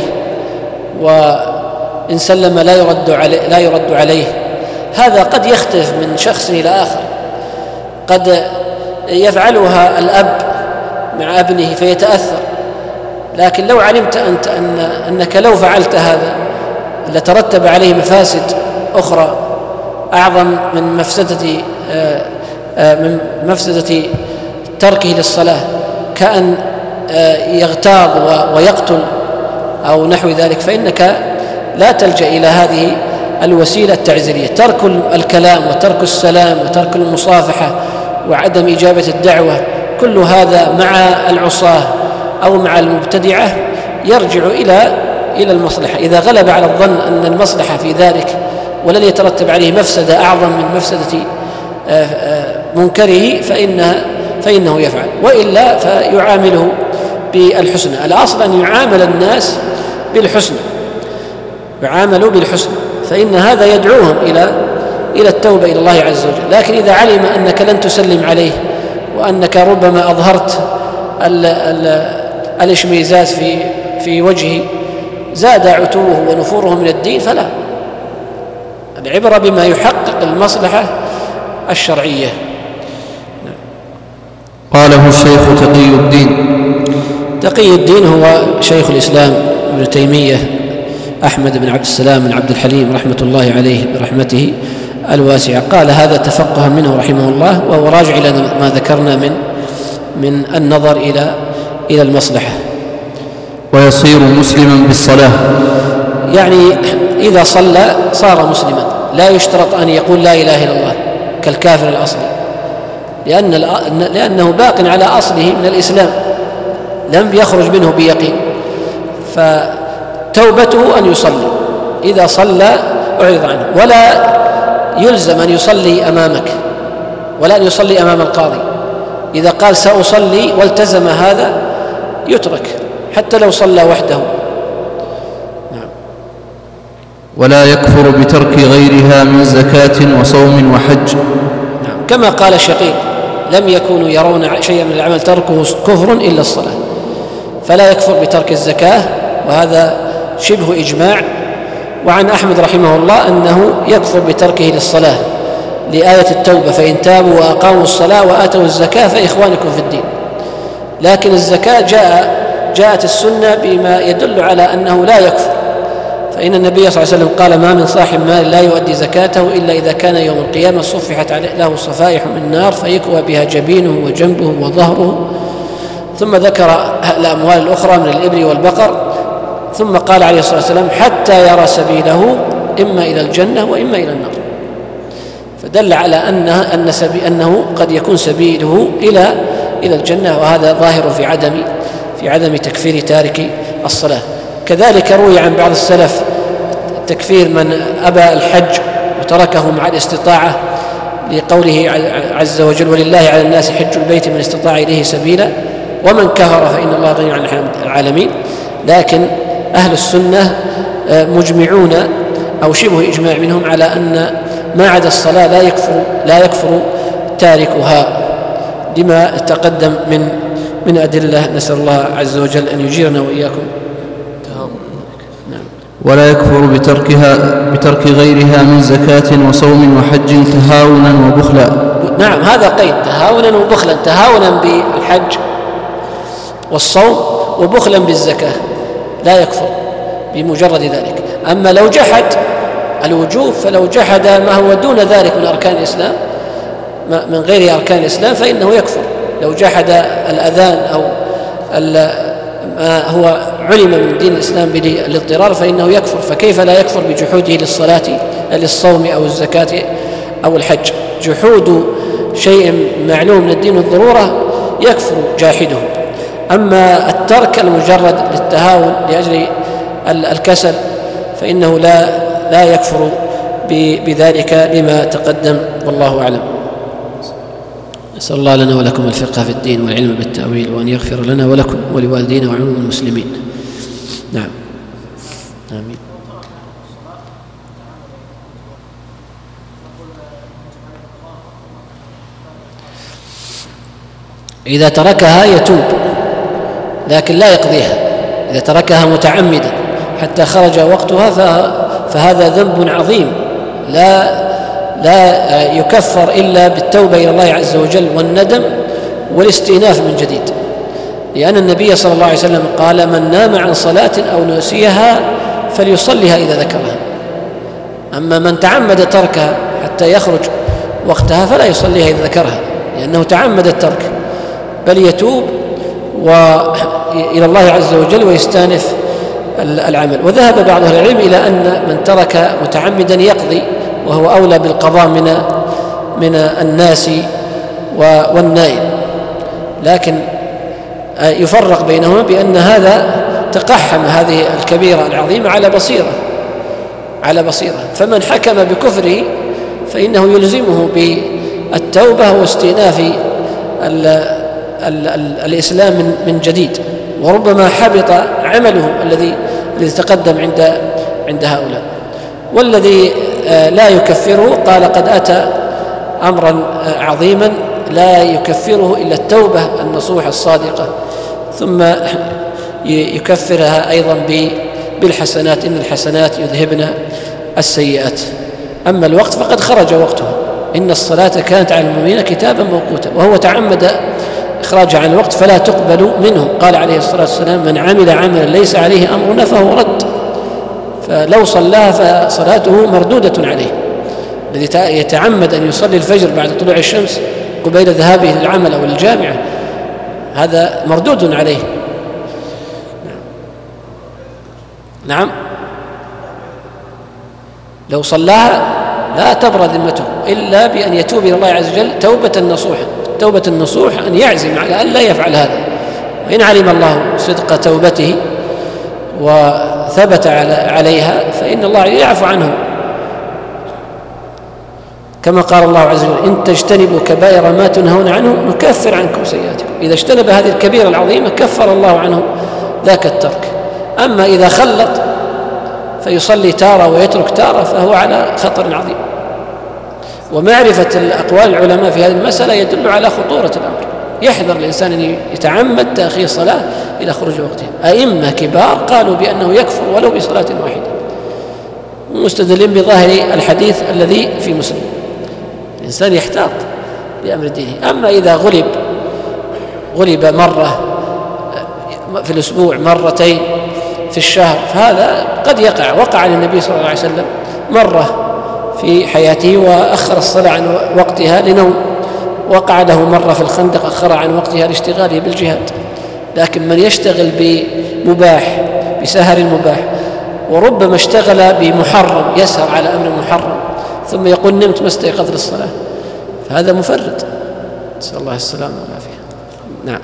وإن سلم لا يرد عليه, لا يرد عليه. هذا قد يختلف من شخص إلى آخر، قد يفعلها الأب مع ابنه فيتأثر، لكن لو علمت أنت أن أنك لو فعلت هذا لترتب عليه مفاسد أخرى أعظم من مفسدة من مفسدة تركه للصلاة، كأن يغتاظ ويقتل أو نحو ذلك، فإنك لا تلجأ إلى هذه الوسيلة التعزيرية. ترك الكلام وترك السلام وترك المصافحة وعدم إجابة الدعوة، كل هذا مع العصاة أو مع المبتدعة يرجع إلى إلى المصلحة. إذا غلب على الظن أن المصلحة في ذلك ولن يترتب عليه مفسدة أعظم من مفسدة منكره فإنه, فإنه يفعل، وإلا فيعامله بالحسنى. الأصل أن يعامل الناس بالحسنى، يعاملوا بالحسن، فإن هذا يدعوهم إلى إلى التوبة إلى الله عز وجل. لكن إذا علم أنك لن تسلم عليه وأنك ربما أظهرت ال ال الاشمئزاز في في وجهه زاد عتوه ونفوره من الدين، فلا، العبرة بما يحقق المصلحة الشرعية. قاله الشيخ تقي الدين. تقي الدين هو شيخ الإسلام ابن تيمية أحمد بن عبد السلام بن عبد الحليم رحمة الله عليه برحمته الواسعة. قال هذا تفقها منه رحمه الله، وهو راجع إلى ما ذكرنا من من النظر إلى إلى المصلحة. ويصير مسلما بالصلاة، يعني إذا صلى صار مسلما، لا يشترط أن يقول لا إله إلا الله كالكافر الأصلي، لأن لأنه باق على أصله من الإسلام لم يخرج منه بيقين، فتوبته أن يصلي. إذا صلى أعرض عنه، ولا يلزم أن يصلي أمامك ولا أن يصلي أمام القاضي. إذا قال سأصلي والتزم هذا يترك حتى لو صلى وحده. نعم. ولا يكفر بترك غيرها من زكاة وصوم وحج. نعم. كما قال شقيق لم يكونوا يرون شيئا من العمل تركه كفر إلا الصلاة، فلا يكفر بترك الزكاة، وهذا شبه إجماع. وعن أحمد رحمه الله أنه يكفر بتركه للصلاة لآية التوبة، فإن تابوا وأقاموا الصلاة وآتوا الزكاة فإخوانكم في الدين. لكن الزكاة جاء جاءت السنة بما يدل على أنه لا يكفر، فإن النبي صلى الله عليه وسلم قال ما من صاحب مال لا يؤدي زكاته إلا إذا كان يوم القيامة صفحت له صفائح من نار فيكوى بها جبينه وجنبه وظهره. ثم ذكر الأموال الأخرى من الإبل والبقر، ثم قال عليه الصلاة والسلام حتى يرى سبيله إما إلى الجنة وإما إلى النار، فدل على أنه, أن سبي أنه قد يكون سبيله إلى إلى الجنة، وهذا ظاهر في عدم في عدم تكفير تارك الصلاة. كذلك روي عن بعض السلف تكفير من أبى الحج وتركه مع الاستطاعة، لقوله عز وجل ولله على الناس حج البيت من استطاع إليه سبيلا ومن كفر فإن الله غني عن العالمين. لكن أهل السنة مجمعون أو شبه إجماع منهم على أن ما عدا الصلاة لا يكفر لا يكفر تاركها، لما تقدم من من أدلة. نسأل الله عز وجل أن يجيرنا وإياكم. نعم. ولا يكفر بتركها بترك غيرها من زكاة وصوم وحج تهاونا وبخلا. نعم، هذا قيد، تهاونا وبخلا، تهاونا بالحج والصوم وبخلا بالزكاة لا يكفر بمجرد ذلك. أما لو جحد الوجوب، فلو جحد ما هو دون ذلك من أركان الإسلام من غير أركان الإسلام فإنه يكفر. لو جحد الأذان أو ما هو علم من دين الإسلام بالاضطرار فإنه يكفر، فكيف لا يكفر بجحوده للصلاة للصوم أو الزكاة أو الحج؟ جحود شيء معلوم من الدين الضرورة يكفر جاحده. أما الترك المجرد للتهاون لأجل الكسل فإنه لا لا يكفر بذلك لما تقدم، والله أعلم. نسأل الله لنا ولكم الفقه في الدين والعلم بالتأويل، وأن يغفر لنا ولكم ولوالدينا وعموم المسلمين. نعم، آمين. إذا تركها يتوب لكن لا يقضيها. إذا تركها متعمدا حتى خرج وقتها فهذا ذنب عظيم لا لا يكفر إلا بالتوبة إلى الله عز وجل والندم والاستئناف من جديد، لأن النبي صلى الله عليه وسلم قال من نام عن صلاة أو نسيها فليصليها إذا ذكرها. أما من تعمد تركها حتى يخرج وقتها فلا يصليها إذا ذكرها، لأنه تعمد الترك، بل يتوب وإلى الله عز وجل ويستأنف العمل. وذهب بعض أهل العلم إلى أن من ترك متعمدا يقضي، وهو أولى بالقضاء من من الناس والنائم، لكن يفرق بينهما بأن هذا تقحم هذه الكبيرة العظيمة على بصيرة على بصيرة فمن حكم بكفره فإنه يلزمه بالتوبة واستئناف ال ال ال الإسلام من من جديد، وربما حبط عمله الذي الذي تقدم عند عند هؤلاء. والذي لا يكفره قال قد أتى أمرا عظيما لا يكفره إلا التوبة النصوح الصادقة، ثم يكفرها أيضا بالحسنات، إن الحسنات يذهبن السيئات. أما الوقت فقد خرج وقتها، إن الصلاة كانت على المؤمنين كتابا موقوتا، وهو تعمد إخراجها عن الوقت فلا تقبل منه. قال عليه الصلاة والسلام: من عمل عملا ليس عليه أمرنا فهو رد. فلو صلاها فصلاته مردودة عليه. الذي يتعمد أن يصلي الفجر بعد طلوع الشمس قبيل ذهابه للعمل أو الجامعة هذا مردود عليه. نعم، لو صلاها لا تبرى ذمته إلا بأن يتوب إلى الله عز وجل توبة نصوحا. توبة النصوح أن يعزم على أن لا يفعل هذا، وإن علم الله صدق توبته وثبت عليها فإن الله يعفو عنه، كما قال الله عز وجل: إن تجتنبوا كبائر ما تنهون عنه نكفر عنكم سيئاتكم. إذا اجتنب هذه الكبيرة العظيمة كفر الله عنه ذاك الترك. أما إذا خلط فيصلي تارة ويترك تارة فهو على خطر عظيم. ومعرفة الأقوال العلماء في هذه المسألة يدل على خطورة الأمر. يحذر الإنسان أن يتعمد تأخير الصلاة إلى خروج وقتها. أئمة كبار قالوا بأنه يكفر ولو بصلاة واحدة، مستدلين بظاهر الحديث الذي في مسلم. الإنسان يحتاط بأمر دينه. أما إذا غلب غلب مرة في الأسبوع، مرتين في الشهر، فهذا قد يقع. وقع للنبي صلى الله عليه وسلم مرة في حياته وأخر الصلاة عن وقتها لنوم، وقع له مرة في الخندق أخر عن وقتها لاشتغاله بالجهاد. لكن من يشتغل بمباح بسهر المباح، وربما اشتغل بمحرم يسهر على أمر محرم ثم يقول نمت ما استيقظت للصلاة، فهذا مفرط. نسأل الله السلامة والعافية. نعم.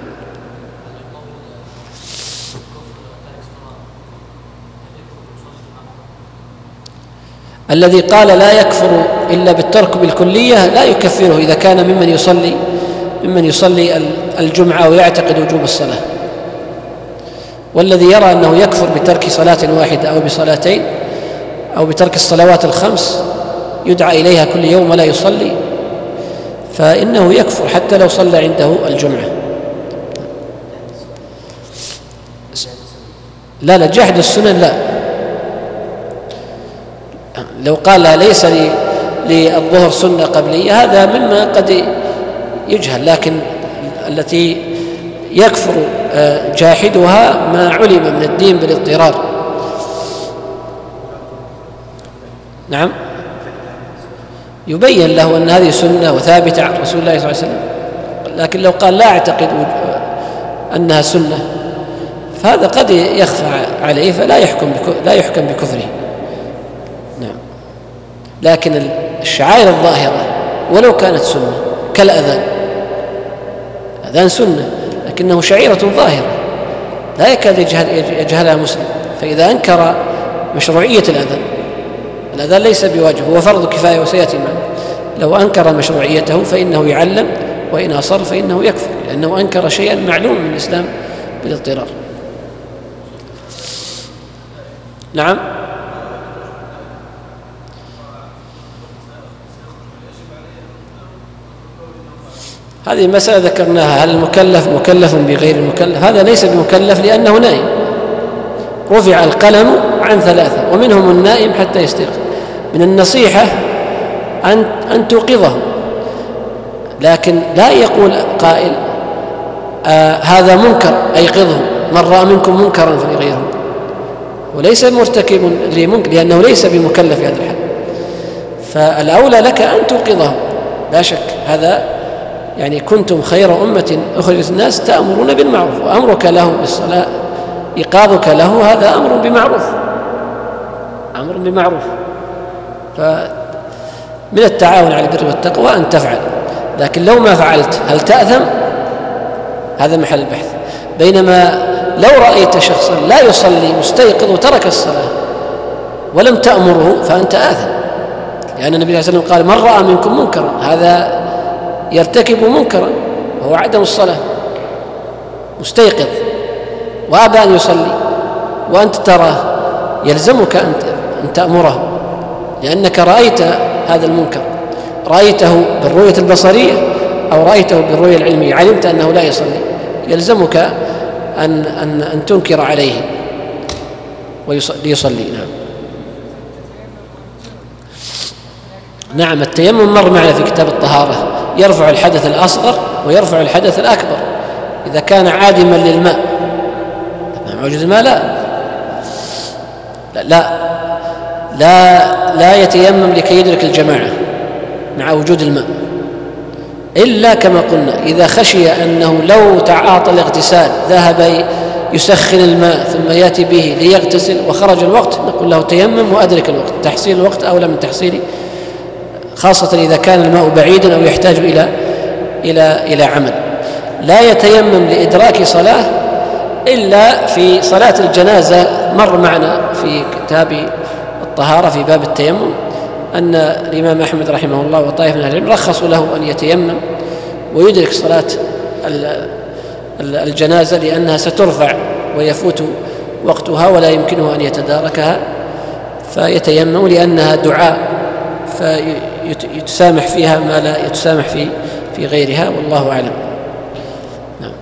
الذي قال لا يكفر إلا بالترك بالكلية لا يكفره إذا كان ممن يصلي ممن يصلي الجمعة ويعتقد وجوب الصلاة. والذي يرى أنه يكفر بترك صلاة واحدة أو بصلاتين أو بترك الصلوات الخمس يدعى إليها كل يوم ولا يصلي، فإنه يكفر حتى لو صلى عنده الجمعة. لا لا جحد السنن لا. لو قال ليس لي للظهر سنة قبلية هذا مما قد يجهل، لكن التي يكفر جاحدها ما علم من الدين بالاضطرار. نعم، يبين له أن هذه سنة وثابتة عن رسول الله صلى الله عليه وسلم، لكن لو قال لا أعتقد أنها سنة فهذا قد يخفى عليه فلا يحكم لا يحكم بكفره. نعم، لكن الشعائر الظاهرة ولو كانت سنة كالأذان، أذان سنة لكنه شعيرة ظاهرة لا يكاد يجهلها مسلم، فإذا أنكر مشروعية الأذان، الأذان ليس بواجب، هو فرض كفاية وسيأتي معنا، لو أنكر مشروعيته فإنه يعلم، وإن أصر فإنه يكفر، لأنه أنكر شيئا معلوم من الإسلام بالاضطرار. نعم، هذه مسألة ذكرناها. هل المكلف مكلف بغير المكلف؟ هذا ليس بمكلف لأنه نائم، رفع القلم عن ثلاثة ومنهم النائم حتى يستيقظ. من النصيحة أن أن توقظه، لكن لا يقول قائل آه هذا منكر أيقظه، من رأى منكم منكرا فليغيره، وليس مرتكب لمنكر لأنه ليس بمكلف في هذا الحال. فالأولى لك أن توقظه لا شك. هذا يعني كنتم خير أمة أخرجت الناس تأمرون بالمعروف، وأمرك له بالصلاة إيقاظك له هذا أمر بمعروف، أمر بمعروف. فمن التعاون على البر والتقوى أن تفعل، لكن لو ما فعلت هل تأثم؟ هذا محل البحث. بينما لو رأيت شخصا لا يصلي مستيقظ وترك الصلاة ولم تأمره فأنت آثم، لأن النبي صلى الله عليه وسلم قال من رأى منكم منكرا، هذا يرتكب منكرا وهو عدم الصلاة، مستيقظ وأبى أن يصلي وأنت تراه، يلزمك أن تأمره، لأنك رأيت هذا المنكر، رأيته بالرؤية البصرية أو رأيته بالرؤية العلمية، علمت أنه لا يصلي، يلزمك أن, أن, أن تنكر عليه ليصلي. نعم. نعم، التيمم مر معنا في كتاب الطهارة، يرفع الحدث الأصغر ويرفع الحدث الأكبر إذا كان عادما للماء. مع وجود الماء لا لا لا لا, لا يتيمم لكي يدرك الجماعة مع وجود الماء، إلا كما قلنا إذا خشي أنه لو تعاطى الاغتسال ذهب يسخن الماء ثم يأتي به ليغتسل وخرج الوقت، نقول له تيمم وأدرك الوقت، تحصيل الوقت أولى من تحصيله، خاصة إذا كان الماء بعيدا أو يحتاج إلى إلى إلى عمل. لا يتيمم لإدراك صلاة إلا في صلاة الجنازة. مر معنا في كتاب الطهارة في باب التيمم أن الإمام أحمد رحمه الله وطائفة من أهل العلم رخصوا له أن يتيمم ويدرك صلاة الجنازة، لأنها سترفع ويفوت وقتها ولا يمكنه أن يتداركها، فيتيمم لأنها دعاء فيتسامح فيها ما لا يتسامح في في غيرها، والله أعلم. نعم.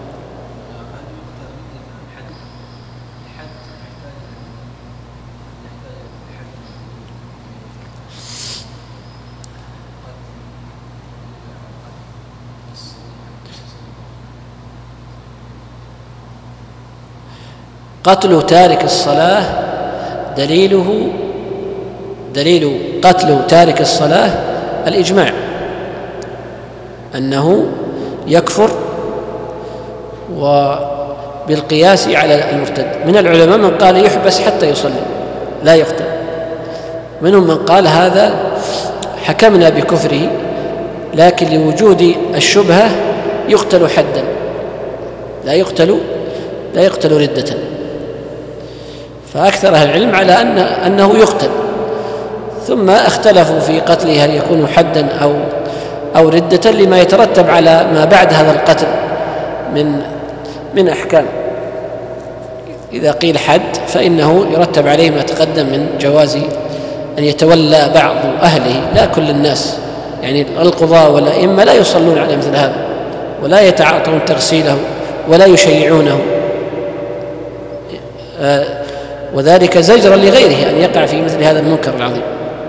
قتل تارك الصلاة دليله دليل قتل تارك الصلاة الإجماع أنه يكفر، وبالقياس على المرتد. من العلماء من قال يحبس حتى يصلي لا يقتل، منهم من قال هذا حكمنا بكفره لكن لوجود الشبهة يقتل حدا، لا يقتل لا يقتل ردة. فأكثر أهل العلم على أن أنه يقتل، ثم اختلفوا في قتله هل يكون حدا أو أو ردة لما يترتب على ما بعد هذا القتل من من أحكام. إذا قيل حد فإنه يرتب عليه ما تقدم من جواز أن يتولى بعض أهله، لا كل الناس، يعني القضاة والأئمة لا يصلون على مثل هذا ولا يتعاطون تغسيله ولا يشيعونه، آه وذلك زجرا لغيره أن يقع في مثل هذا المنكر العظيم.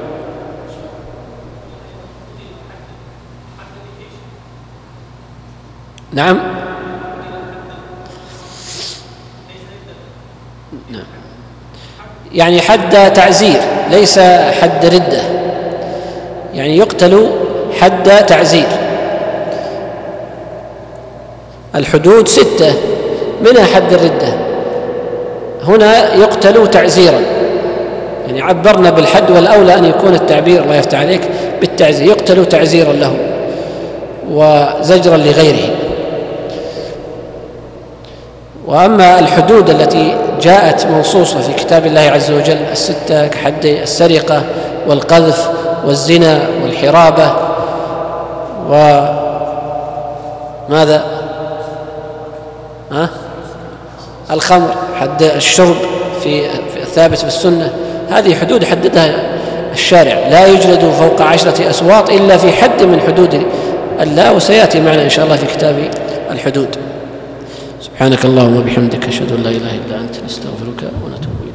نعم. نعم، يعني حد تعزير ليس حد ردة، يعني يقتل حد تعزير. الحدود ستة منها حد الردة، هنا يقتل تعزيرا، يعني عبرنا بالحد والأولى أن يكون التعبير الله يفتح عليك بالتعزير، يقتل تعزيرا له وزجرا لغيره. وأما الحدود التي جاءت منصوصة في كتاب الله عز وجل الستة كحد السرقة والقذف والزنا والحرابة وماذا ها؟ الخمر، حد الشرب في الثابت في السنة، هذه حدود حددها الشارع، لا يجلد فوق عشرة أسواط إلا في حد من حدود الله، وسيأتي معنا إن شاء الله في كتاب الحدود. سبحانك اللهم وبحمدك أشهد أن لا إله إلا أنت نستغفرك ونتوب إليك.